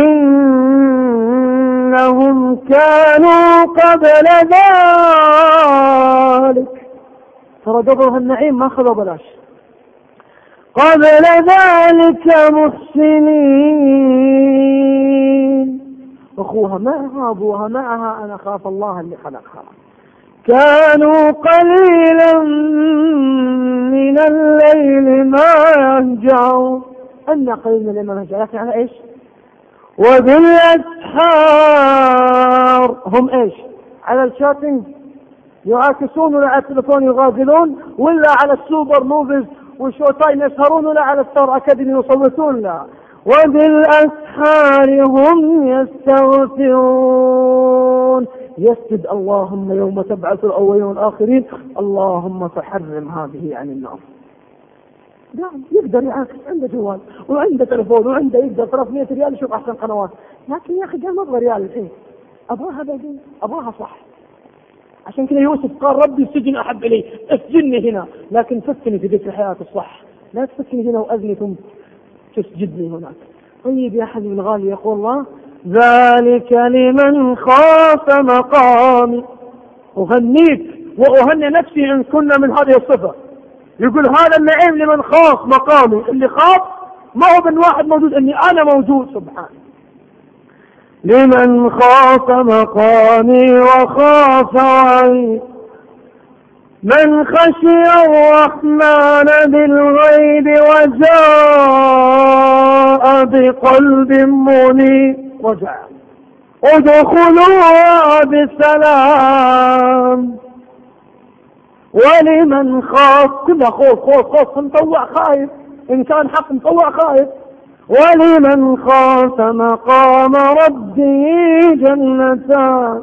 إنهم كانوا قبل ذلك، ترى قبل هالنعيم ما خذوا بلاش، قبل ذلك محسنين. أخوها معها أبوها معها أنا خاف الله اللي خلقها. كانوا قليلا من الليل ما يهجعون. أن قليل من الليل ما يهجعون لكن على إيش؟ وبالأسحار هم إيش؟ على الشاتنج يعاكسون ولا على التلفون يغازلون ولا على السوبر موفيز والشو تايم يسهرون ولا على ستار أكاديمي يصوتون لا. وبالأسحار هم يستغفرون. يسجد اللهم يوم تبعث الأولين والآخرين اللهم فحرم هذه عن النار. نعم يقدر يعاكس، عنده جوال وعنده تلفون وعنده يقدر 300 ريال يشوف أحسن قنوات، لكن يا أخي قال ما أبغى ريال الحين، أبغاها بعدين، أبغاها صح. عشان كذا يوسف قال ربي السجن أحب إلي، اسجني هنا لكن فكني في ذكر حياة الصح، لا تفكني هنا وأذني ثم تسجدني هناك. طيب يا حبيبي الغالي يقول الله ذلك لمن خاف مقامي. أهنيك وأهني نفسي إن كنا من هذه الصفة. يقول هذا النعيم لمن خاف مقامي، اللي خاف ما هو من واحد موجود اني انا موجود سبحان. لمن خاف مقامي وخاف وعيد من خشي الرحمن بالغيب وجاء بقلب منيب رجع ادخلوها بسلام. ولمن خاف كله خوف خوف خوف مطوع خايف، إن كان حق مطوع خايف. ولمن خاف مقام ربه جنتان.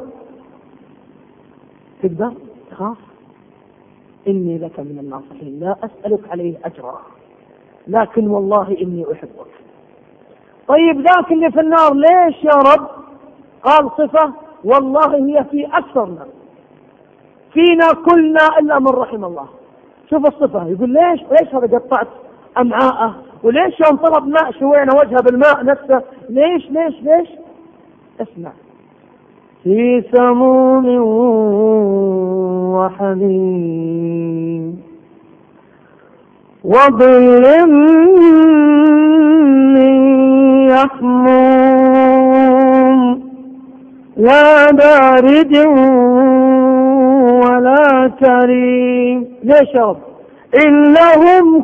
تقدر تخاف؟ إني لك من الناصحين، لا أسألك عليه أجرا، لكن والله إني أحبك. طيب ذاك اللي في النار ليش يا رب؟ قال صفة والله هي في أكثرنا، فينا كلنا إلا من رحم الله. شوف الصفة، يقول ليش هذا قطعت أمعاءه، وليش يوم طلب ماء شوينا وجهه بالماء نفسه، ليش اسمع. في سموم وحميم وظل من يحموم لا بارد ولا كريم. ليش يا رب؟ إنهم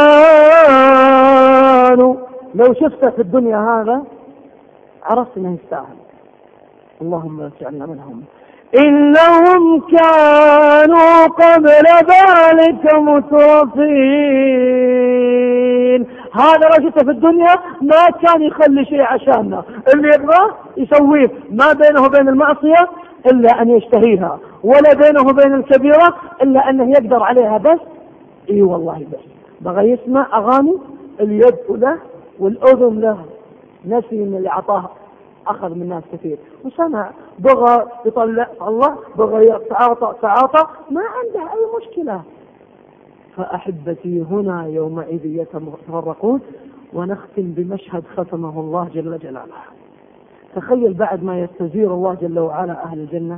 كانوا، لو شفته في الدنيا هذا عرفت انه يستاهل. اللهم اجعلنا منهم. إنهم كانوا قبل ذلك مترفين. هذا لو شفته في الدنيا ما كان يخلي شيء عشاننا، اللي يبغاه يسويه، ما بينه وبين المعصية إلا أن يشتهيها، ولا بينه وبين الكبيرة إلا أنه يقدر عليها. بس إي والله بس بغى يسمع أغاني، اليد له والأذن له، نسي من اللي عطاه أخذ من الناس كثير وسمع، بغى يطلع الله، بغى يتعاطى، ما عنده أي مشكلة. فأحبتي هنا يومئذ يتفرقون. ونختم بمشهد ختمه الله جل جلاله. تخيل بعد ما يستزير الله جل وعلا أهل الجنة،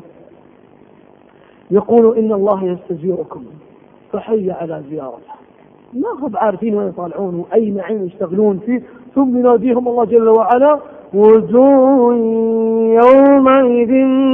يقول إن الله يستزيركم فحي على زيارته. ما هم عارفين وين يطالعون وأي نعيم يشتغلون فيه، ثم يناديهم الله جل وعلا وجوه يومئذ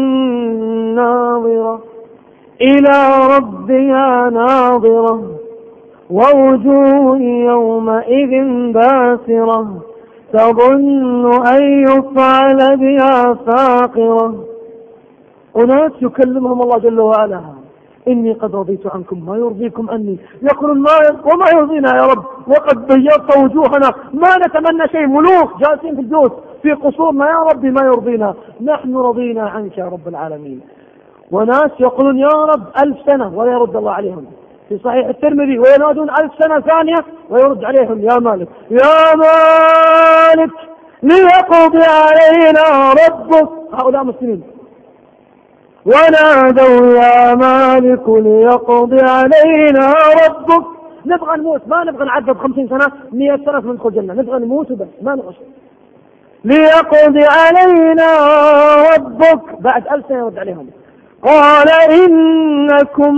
ناظرة إلى ربها ناظرة ووجوه يومئذ باسرة تظن أن يفعل بها فاقرة. أناس يكلمهم الله جل وعلا إني قد رضيت عنكم ما يرضيكم عني، يقولون وما يرضينا يا رب، وقد بيضت وجوهنا، ما نتمنى شيء، ملوك جالسين في البيوت في قصورنا يا ربي ما يرضينا، نحن رضينا عنك يا رب العالمين. وناس يقولون يا رب 1000 سنة ولا يرد الله عليهم، في صحيح الترمذي وينادون 1000 سنة ثانية ويرد عليهم يا مالك يا مالك ليقضي علينا ربك. هؤلاء مسلمين. ونادوا يا مالك ليقضي علينا ربك. نبغى نموت، ما نبغى نعذب 50 سنة 100 سنة ندخل الجنة، نبغى نموت وبس ما نبغى شيء. ليقضي علينا ربك. بعد 1000 سنة يرد عليهم قال إنكم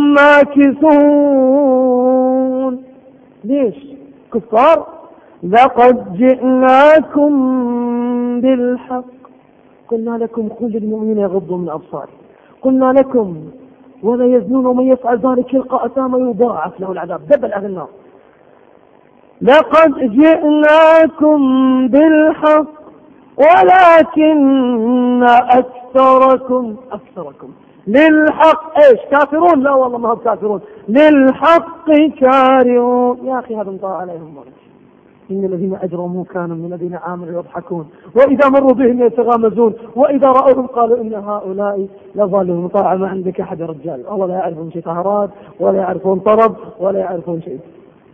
ماكثون. ليش كفار؟ لقد جئناكم بالحق قلنا لكم خذوا المؤمنين يغضوا من أبصارهم، قلنا لكم ولا يزنون ومن يفعل ذلك يلقى أثاما يضاعف له العذاب. دبل أهل النار. لقد جئناكم بالحق ولكن أكثركم للحق ايش كافرون؟ لا والله ما هم كافرون، للحق كارهون. يا أخي هذا انطاع عليهم مرض. إن الذين أجرموا كانوا من الذين آمنوا يضحكون وإذا مروا بهم يتغامزون وإذا رأوهم قالوا إن هؤلاء لضالون. طاعة ما عندك أحد رجال، الله لا يعرفون شيء طهارات ولا يعرفون طرب ولا يعرفون شيء.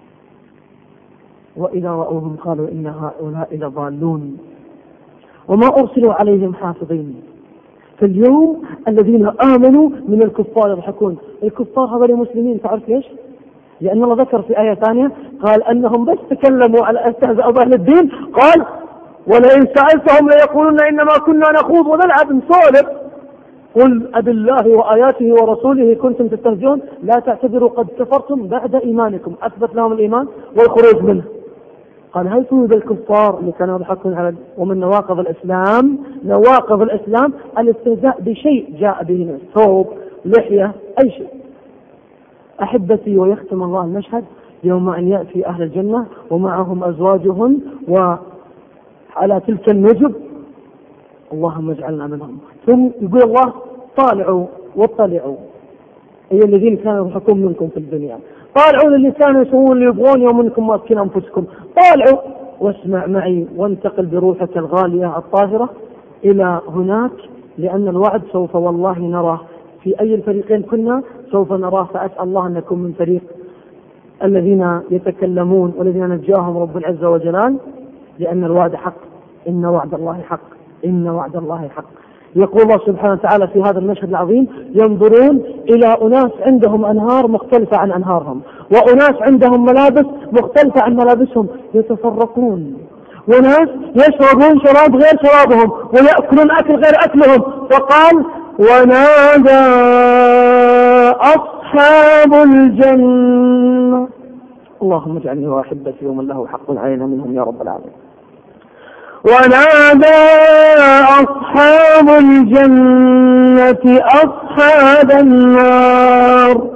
وإذا رأوهم قالوا إن هؤلاء لضالون وما أرسلوا عليهم حافظين. فاليوم الذين آمنوا من الكفار يضحكون. الكفار هذول المسلمين، تعرف ليش؟ لأن الله ذكر في آية ثانية قال أنهم بس تكلموا على استهزاء بأهل الدين، قال ولئن سألتهم ليقولون إنما كنا نخوض ونلعب نسولف قل أبالله وآياته ورسوله كنتم تستهزئون لا تعتذروا قد كفرتم بعد إيمانكم. أثبت لهم الإيمان والخروج منه. قال هل توجد الكفار اللي كانوا يضحكون على ومن نواقض الإسلام الاستهزاء بشيء جاء به من ثوب لحية أي شيء. أحبتي ويختم الله المشهد يوم أن يأتي أهل الجنة ومعهم أزواجهم وعلى تلك النجب، اللهم اجعلنا منهم. ثم يقول الله طالعوا واطلعوا أي الذين كانوا يضحكون منكم في الدنيا، طالعوا للي كانوا يسوون اللي يبغون يوم أنكم ماسكين أنفسكم، طالعوا واسمع معي وانتقل بروحك الغالية الطاهرة إلى هناك، لأن الوعد سوف والله نراه في أي الفريقين كنا سوف نراه. فأسأل الله أن نكون من فريق الذين يتكلمون والذين نجاهم رب العزة وجلال، لأن الوعد حق، إن وعد الله حق، إن وعد الله حق. يقول الله سبحانه وتعالى في هذا المشهد العظيم: ينظرون إلى أناس عندهم أنهار مختلفة عن أنهارهم، وأناس عندهم ملابس مختلفة عن ملابسهم، يتفرقون، وناس يشربون شراب غير شرابهم ويأكلون أكل غير أكلهم. فقال: ونادى أصحاب الجنة، اللهم اجعلني وأحبتي ومن له حق علينا منهم يا رب العالمين. ونادى أصحاب الجنة أصحاب النار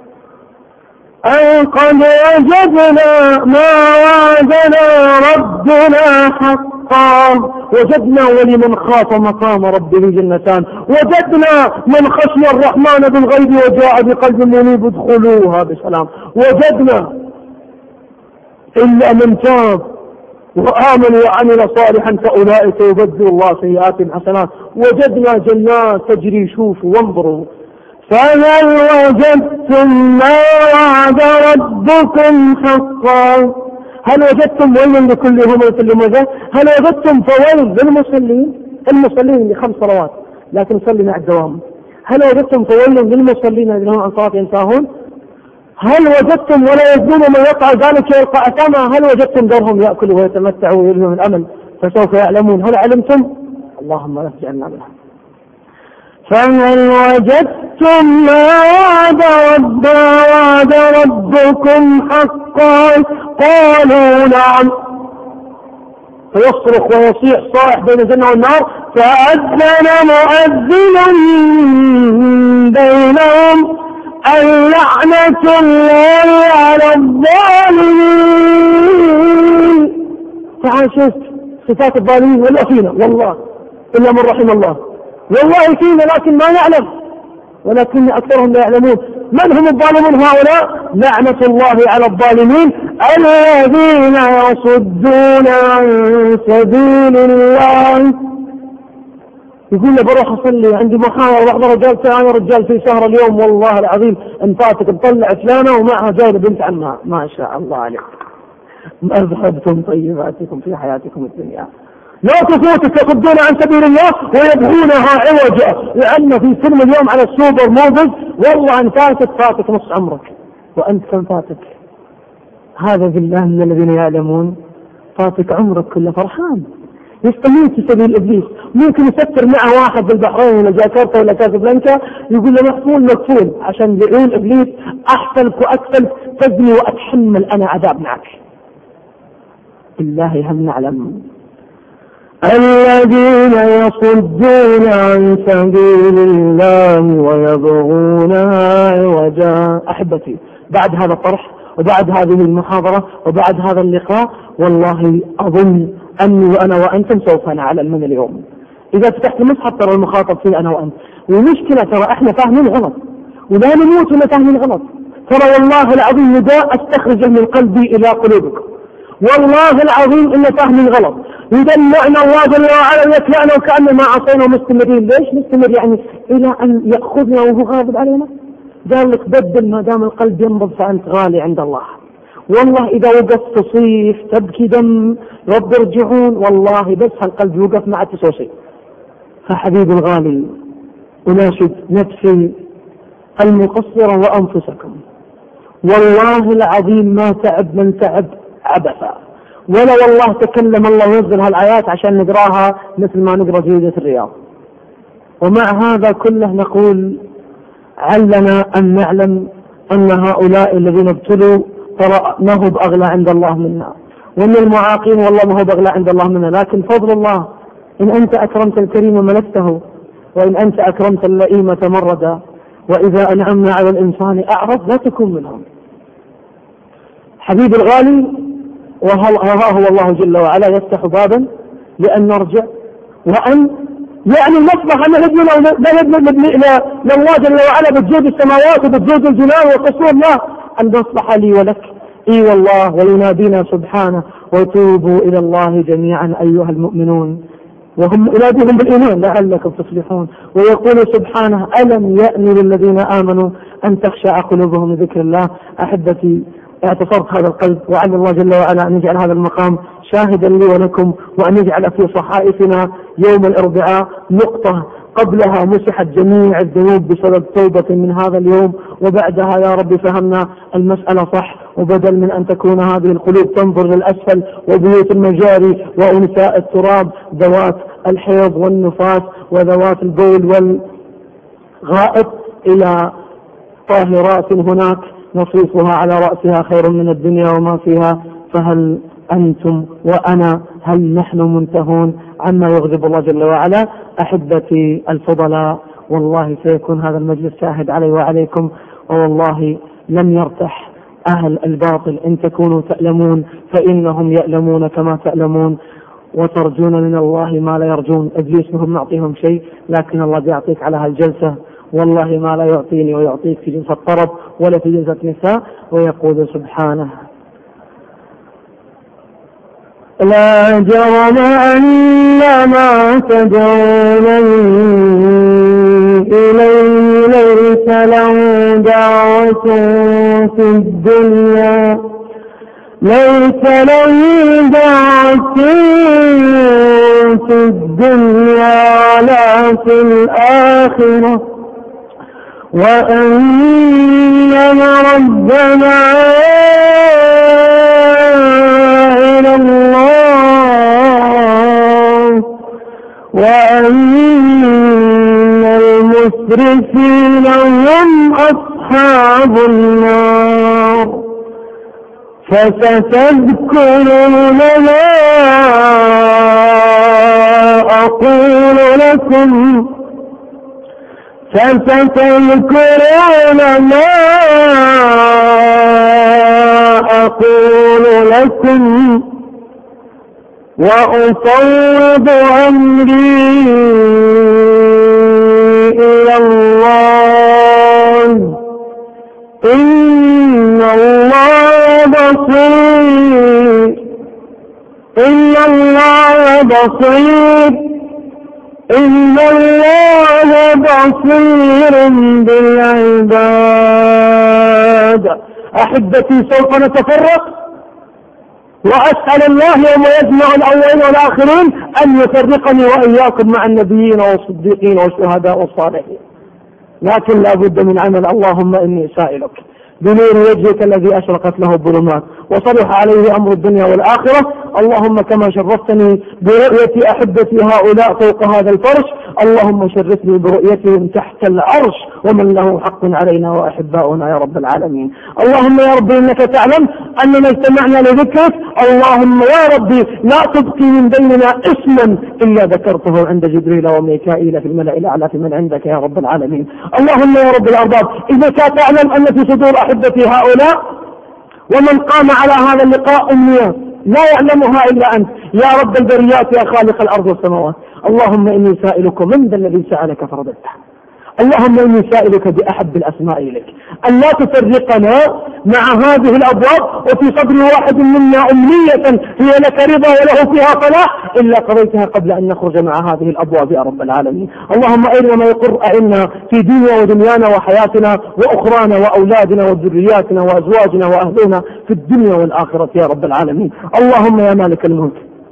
أن قد وجدنا ما وعدنا ربنا حقا. وجدنا ولمن خاف مقام ربه جنتان، وجدنا من خشي الرحمن بالغيب وجاء بقلب منيب ادخلوها بسلام. وجدنا إلا من تاب وآمن وعمل صالحا فأولئك يبدل الله سيئاتهم حسنات. وجدنا جنات تجري، شوفوا وانظروا. فهل وجدتم ما وعد ربكم حقا؟ هل وجدتم ويل لكل همزة لمزة؟ هل وجدتم فويل للمصلين؟ المصلين ل5 صلوات لكن صلي مع الدوام. هل وجدتم فويل للمصلين الذين هم عن صلاة ينتهون؟ هل وجدتم ولا يزنون من يقع ذلك يلقى أثاما؟ هل وجدتم ذرهم يأكلوا ويتمتعوا ويلههم الأمل فسوف يعلمون؟ هل علمتم؟ اللهم لا تجعلنا منهم. فهل وجدتم ما وعد ربكم حقا؟ قالوا نعم. فيصرخ ويصيح صائح بين الجنة والنار: فأذن مؤذن بينهم اللعنة الله على الظالمين. تعال شوف صفات الظالمين، ولا فينا والله إلا من رحم الله، والله فينا لكن ما نعلم، ولكن أكثرهم لا يعلمون. من هم الظالمون هؤلاء؟ لعنة الله على الظالمين الذين يصدون عن سبيل الله. يقول له بروح أصلي عندي محاضرة، بعض الرجال تعالى رجال في سهرة اليوم، والله العظيم إن فاتك بطلع فلانة ومعها جاية بنت عمها، ما شاء الله عليك، أذهبتم طيباتكم في حياتكم الدنيا. لا تفوتك يصدون عن سبيل الله ويبغونها عوجا، لأن في فيلم اليوم على السوبر موفيز والله أن فاتك نص عمرك، وأنت كم فاتك؟ هذا بالله من الذين يعلمون. فاتك عمرك كله فرحان، يستميت في سبيل إبليس. ممكن يسفر معه واحد بالبحرين ولا جاكرتا ولا كازابلانكا يقول له مقفول عشان بعيون إبليس أحسنك وأكثر تزني وأتحمل أنا عذاب معك. بالله هم نعلم الذين يصدون عن سبيل الله ويبغونها عوجا. أحبتي، بعد هذا الطرح وبعد هذه المحاضرة وبعد هذا اللقاء والله أظن أني وأنا وأنتم سوف نعلم من اليوم. إذا فتحت المصحف ترى المخاطب فيه أنا وأنت، والمشكلة ترى إحنا فاهمين غلط، ولا نموت ولا فاهمين غلط. ترى والله العظيم نداء استخرج من قلبي إلى قلوبكم، والله العظيم إن فاهمين غلط. يدلعنا الله جل وعلا يتلعنا وكأننا ما عصينا مستمرين. ليش مستمر؟ يعني إلى أن يأخذنا وهو غاضب علينا. قال لك بدل، ما دام القلب ينبض فأنت غالي عند الله. والله إذا وقف تصيح تبكي دم رب ارجعون، والله بس هالقلب يوقف مع تسوسي. فحبيبي الغالي أناشد نفسي المقصرة وأنفسكم، والله العظيم ما تعب من تعب عبثا، ولا والله تكلم الله ينزل هالآيات عشان نقراها مثل ما نقرأ جريدة الرياض. ومع هذا كله نقول علنا أن نعلم أن هؤلاء الذين ابتلوا ترى ما هو بأغلى عند الله منا، وأن المعاقين والله ما هو بأغلى عند الله منا، لكن فضل الله إن أنت أكرمت الكريم ملكته، وإن أنت أكرمت اللئيم تمردا، وإذا أنعمنا على الإنسان أعرض لا تكون منهم. حبيب الغالي، وها هو الله جل وعلا يفتح بابا لأن نرجع، وأن يعني نصبح أن نبني لله جل وعلا بجود السماوات وبجود الجنان وقصور الله، أن نصبح لي ولك اي والله، وينادينا سبحانه وتوبوا الى الله جميعا ايها المؤمنون، وهم يناديهم بالايمان لعلكم تفلحون. ويقول سبحانه الم يأن للذين امنوا ان تخشع قلوبهم لذكر الله. احبتي، اعتصرت هذا القلب، وعلى الله جل وعلا ان يجعل هذا المقام شاهدا لي ولكم، وان يجعل في صحائفنا يوم الاربعاء نقطة قبلها مسحت جميع الذنوب بسبب توبة من هذا اليوم، وبعدها يا رب فهمنا المسألة صح، وبدل من أن تكون هذه القلوب تنظر للأسفل وبيوت المجاري وأنساء التراب ذوات الحيض والنفاس وذوات البول والغائط إلى طاهرات هناك نصيفها على رأسها خير من الدنيا وما فيها. فهل أنتم وأنا هل نحن منتهون عما يغضب الله جل وعلا؟ أحبتي الفضلاء، والله سيكون هذا المجلس شاهد علي وعليكم، والله لم يرتح أهل الباطل إن تكونوا تألمون فإنهم يألمون كما تألمون، وترجون من الله ما لا يرجون. إبليس مهم نعطيهم شيء، لكن الله بيعطيك على هالجلسة والله ما لا يعطيني ويعطيك في جلسة طرب ولا في جلسة نساء. ويقول سبحانه لا جرم أن ما تدعونني إليه ليس له دعوة في الدنيا، ليس له دعوة في الدنيا ولا في الآخرة، وأن ربنا إلى الله، وأن المسرفين هم أصحاب النار. فستذكرون ما أقول لكم، فستذكرون ما أقول لكم وأفوض أمري إلى الله، إن الله بصير، إن الله بصير، إن الله بصير بالعباد. أحبتي، سوف نتفرق، وأسأل الله يوم يجمع الأولين والآخرين أن يفرقني وإياكم مع النبيين والصديقين والشهداء والصالحين، لكن لا بد من عمل. اللهم إني سائلك بنور وجهك الذي أشرقت له الظلمات وصلح عليه أمر الدنيا والآخرة، اللهم كما شرفتني برؤية أحبتي هؤلاء فوق هذا الفرش، اللهم شرفني برؤيتهم تحت العرش ومن له حق علينا وأحباؤنا يا رب العالمين. اللهم يا رب إنك تعلم أننا اجتمعنا لذكرك، اللهم يا ربي لا تبقي من بيننا اسما إلا ذكرته عند جبريل وميكائيل في الملأ الأعلى من عندك يا رب العالمين. اللهم يا رب الأرباب، إذا تعلم أن في صدور أحبتي هؤلاء ومن قام على هذا اللقاء أمنيات لا يعلمها إلا أنت يا رب البريات يا خالق الأرض والسماوات. اللهم إني سائلك من ذا الذي سألك فرددته، اللهم إني سائلك بأحب الأسماء إليك أن لا تفرقنا مع هذه الأبواب وفي صدر واحد منا أمنية هي لك رضا وله فيها فلاح إلا قضيتها قبل أن نخرج مع هذه الأبواب يا رب العالمين. اللهم أين ما يقر أعنا في ديننا ودنيانا وحياتنا وأخرانا وأولادنا وذرياتنا وأزواجنا وأهلنا في الدنيا والآخرة يا رب العالمين. اللهم يا مالك الملك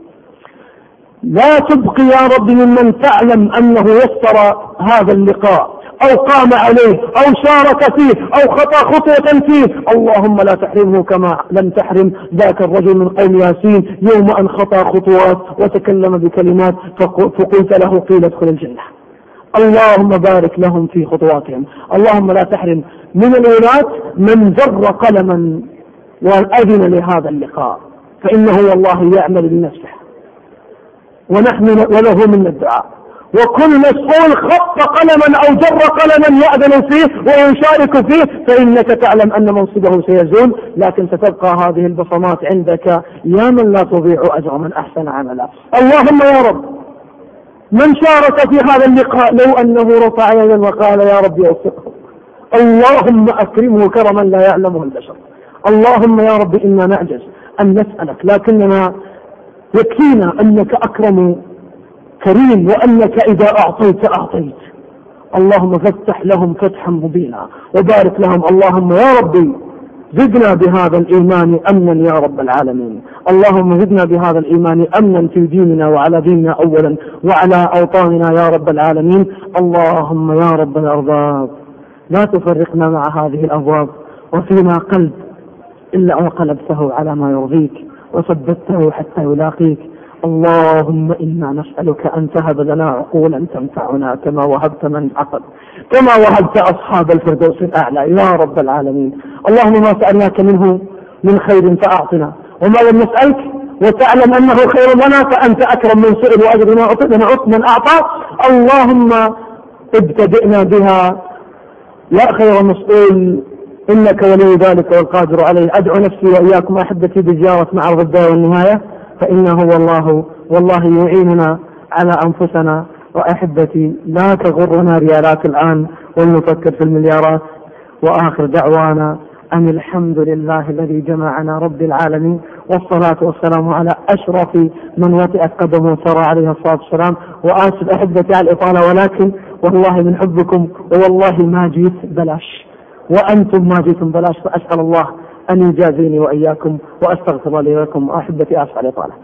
لا تبقي يا رب ممن تعلم أنه يسر هذا اللقاء أو قام عليه أو شارك فيه أو خطى خطوة فيه، اللهم لا تحرمه كما لم تحرم ذاك الرجل من قوم ياسين يوم أن خطى خطوات وتكلم بكلمات فقلت له قيل ادخل الجنة. اللهم بارك لهم في خطواتهم. اللهم لا تحرم من الولاة من جر قلما وأذن لهذا اللقاء، فإنه والله يعمل لنفسه ونحن وله من الدعاء، وكل مسؤول خط قلما أو جر قلما يأذن فيه ويشارك فيه فإنك تعلم أن منصبه سيزول، لكن ستبقى هذه البصمات عندك يا من لا تضيع أجر من أحسن عملا. اللهم يا رب من شارك في هذا اللقاء لو أنه رفع يدا وقال يا رب يوفقه، اللهم أكرمه كرما لا يعلمه البشر. اللهم يا رب إنا نعجز أن نسألك، لكننا يكفينا أنك أكرم كريم، وأنك إذا أعطيت أعطيت. اللهم فافتح لهم فتحا مبينا وبارك لهم. اللهم يا ربي زدنا بهذا الإيمان أمنا يا رب العالمين. اللهم زدنا بهذا الإيمان أمنا في ديننا وعلى ديننا أولا وعلى أوطاننا يا رب العالمين. اللهم يا رب الأرباب لا تفرقنا مع هذه الأبواب وفينا قلب إلا وقلبته على ما يرضيك وثبته حتى يلاقيك. اللهم إنا نسألك أن تهب لنا عقولا تنفعنا كما وهبت من عقد، كما وهبت أصحاب الفردوس الأعلى يا رب العالمين. اللهم ما سألناك منه من خير فأعطنا، وما لم نسألك وتعلم أنه خير لنا فأنت أكرم من سئل وأجرنا أعطنا من أعطى. اللهم ابتدئنا بها يا خير مسؤول، إنك ولي ذلك والقادر عليه. أدعو نفسي وإياكم أحبتي بزيارة معرض البداية والنهاية، فإنه والله يعيننا على أنفسنا. وأحبتي لا تغرنا ريالات الآن ونفكر في المليارات. وآخر دعوانا أن الحمد لله الذي جمعنا رب العالمين، والصلاة والسلام على أشرف من وطئت قدمه سار عليه الصلاة والسلام. وآسف أحبتي على الإطالة، ولكن والله من حبكم، ووالله ما جيت بلاش وأنتم ما جيتم بلاش، فأسأل الله أن يجازيني وإياكم، وأستغفر لي ولكم. أحبتي آسف على الإطالة.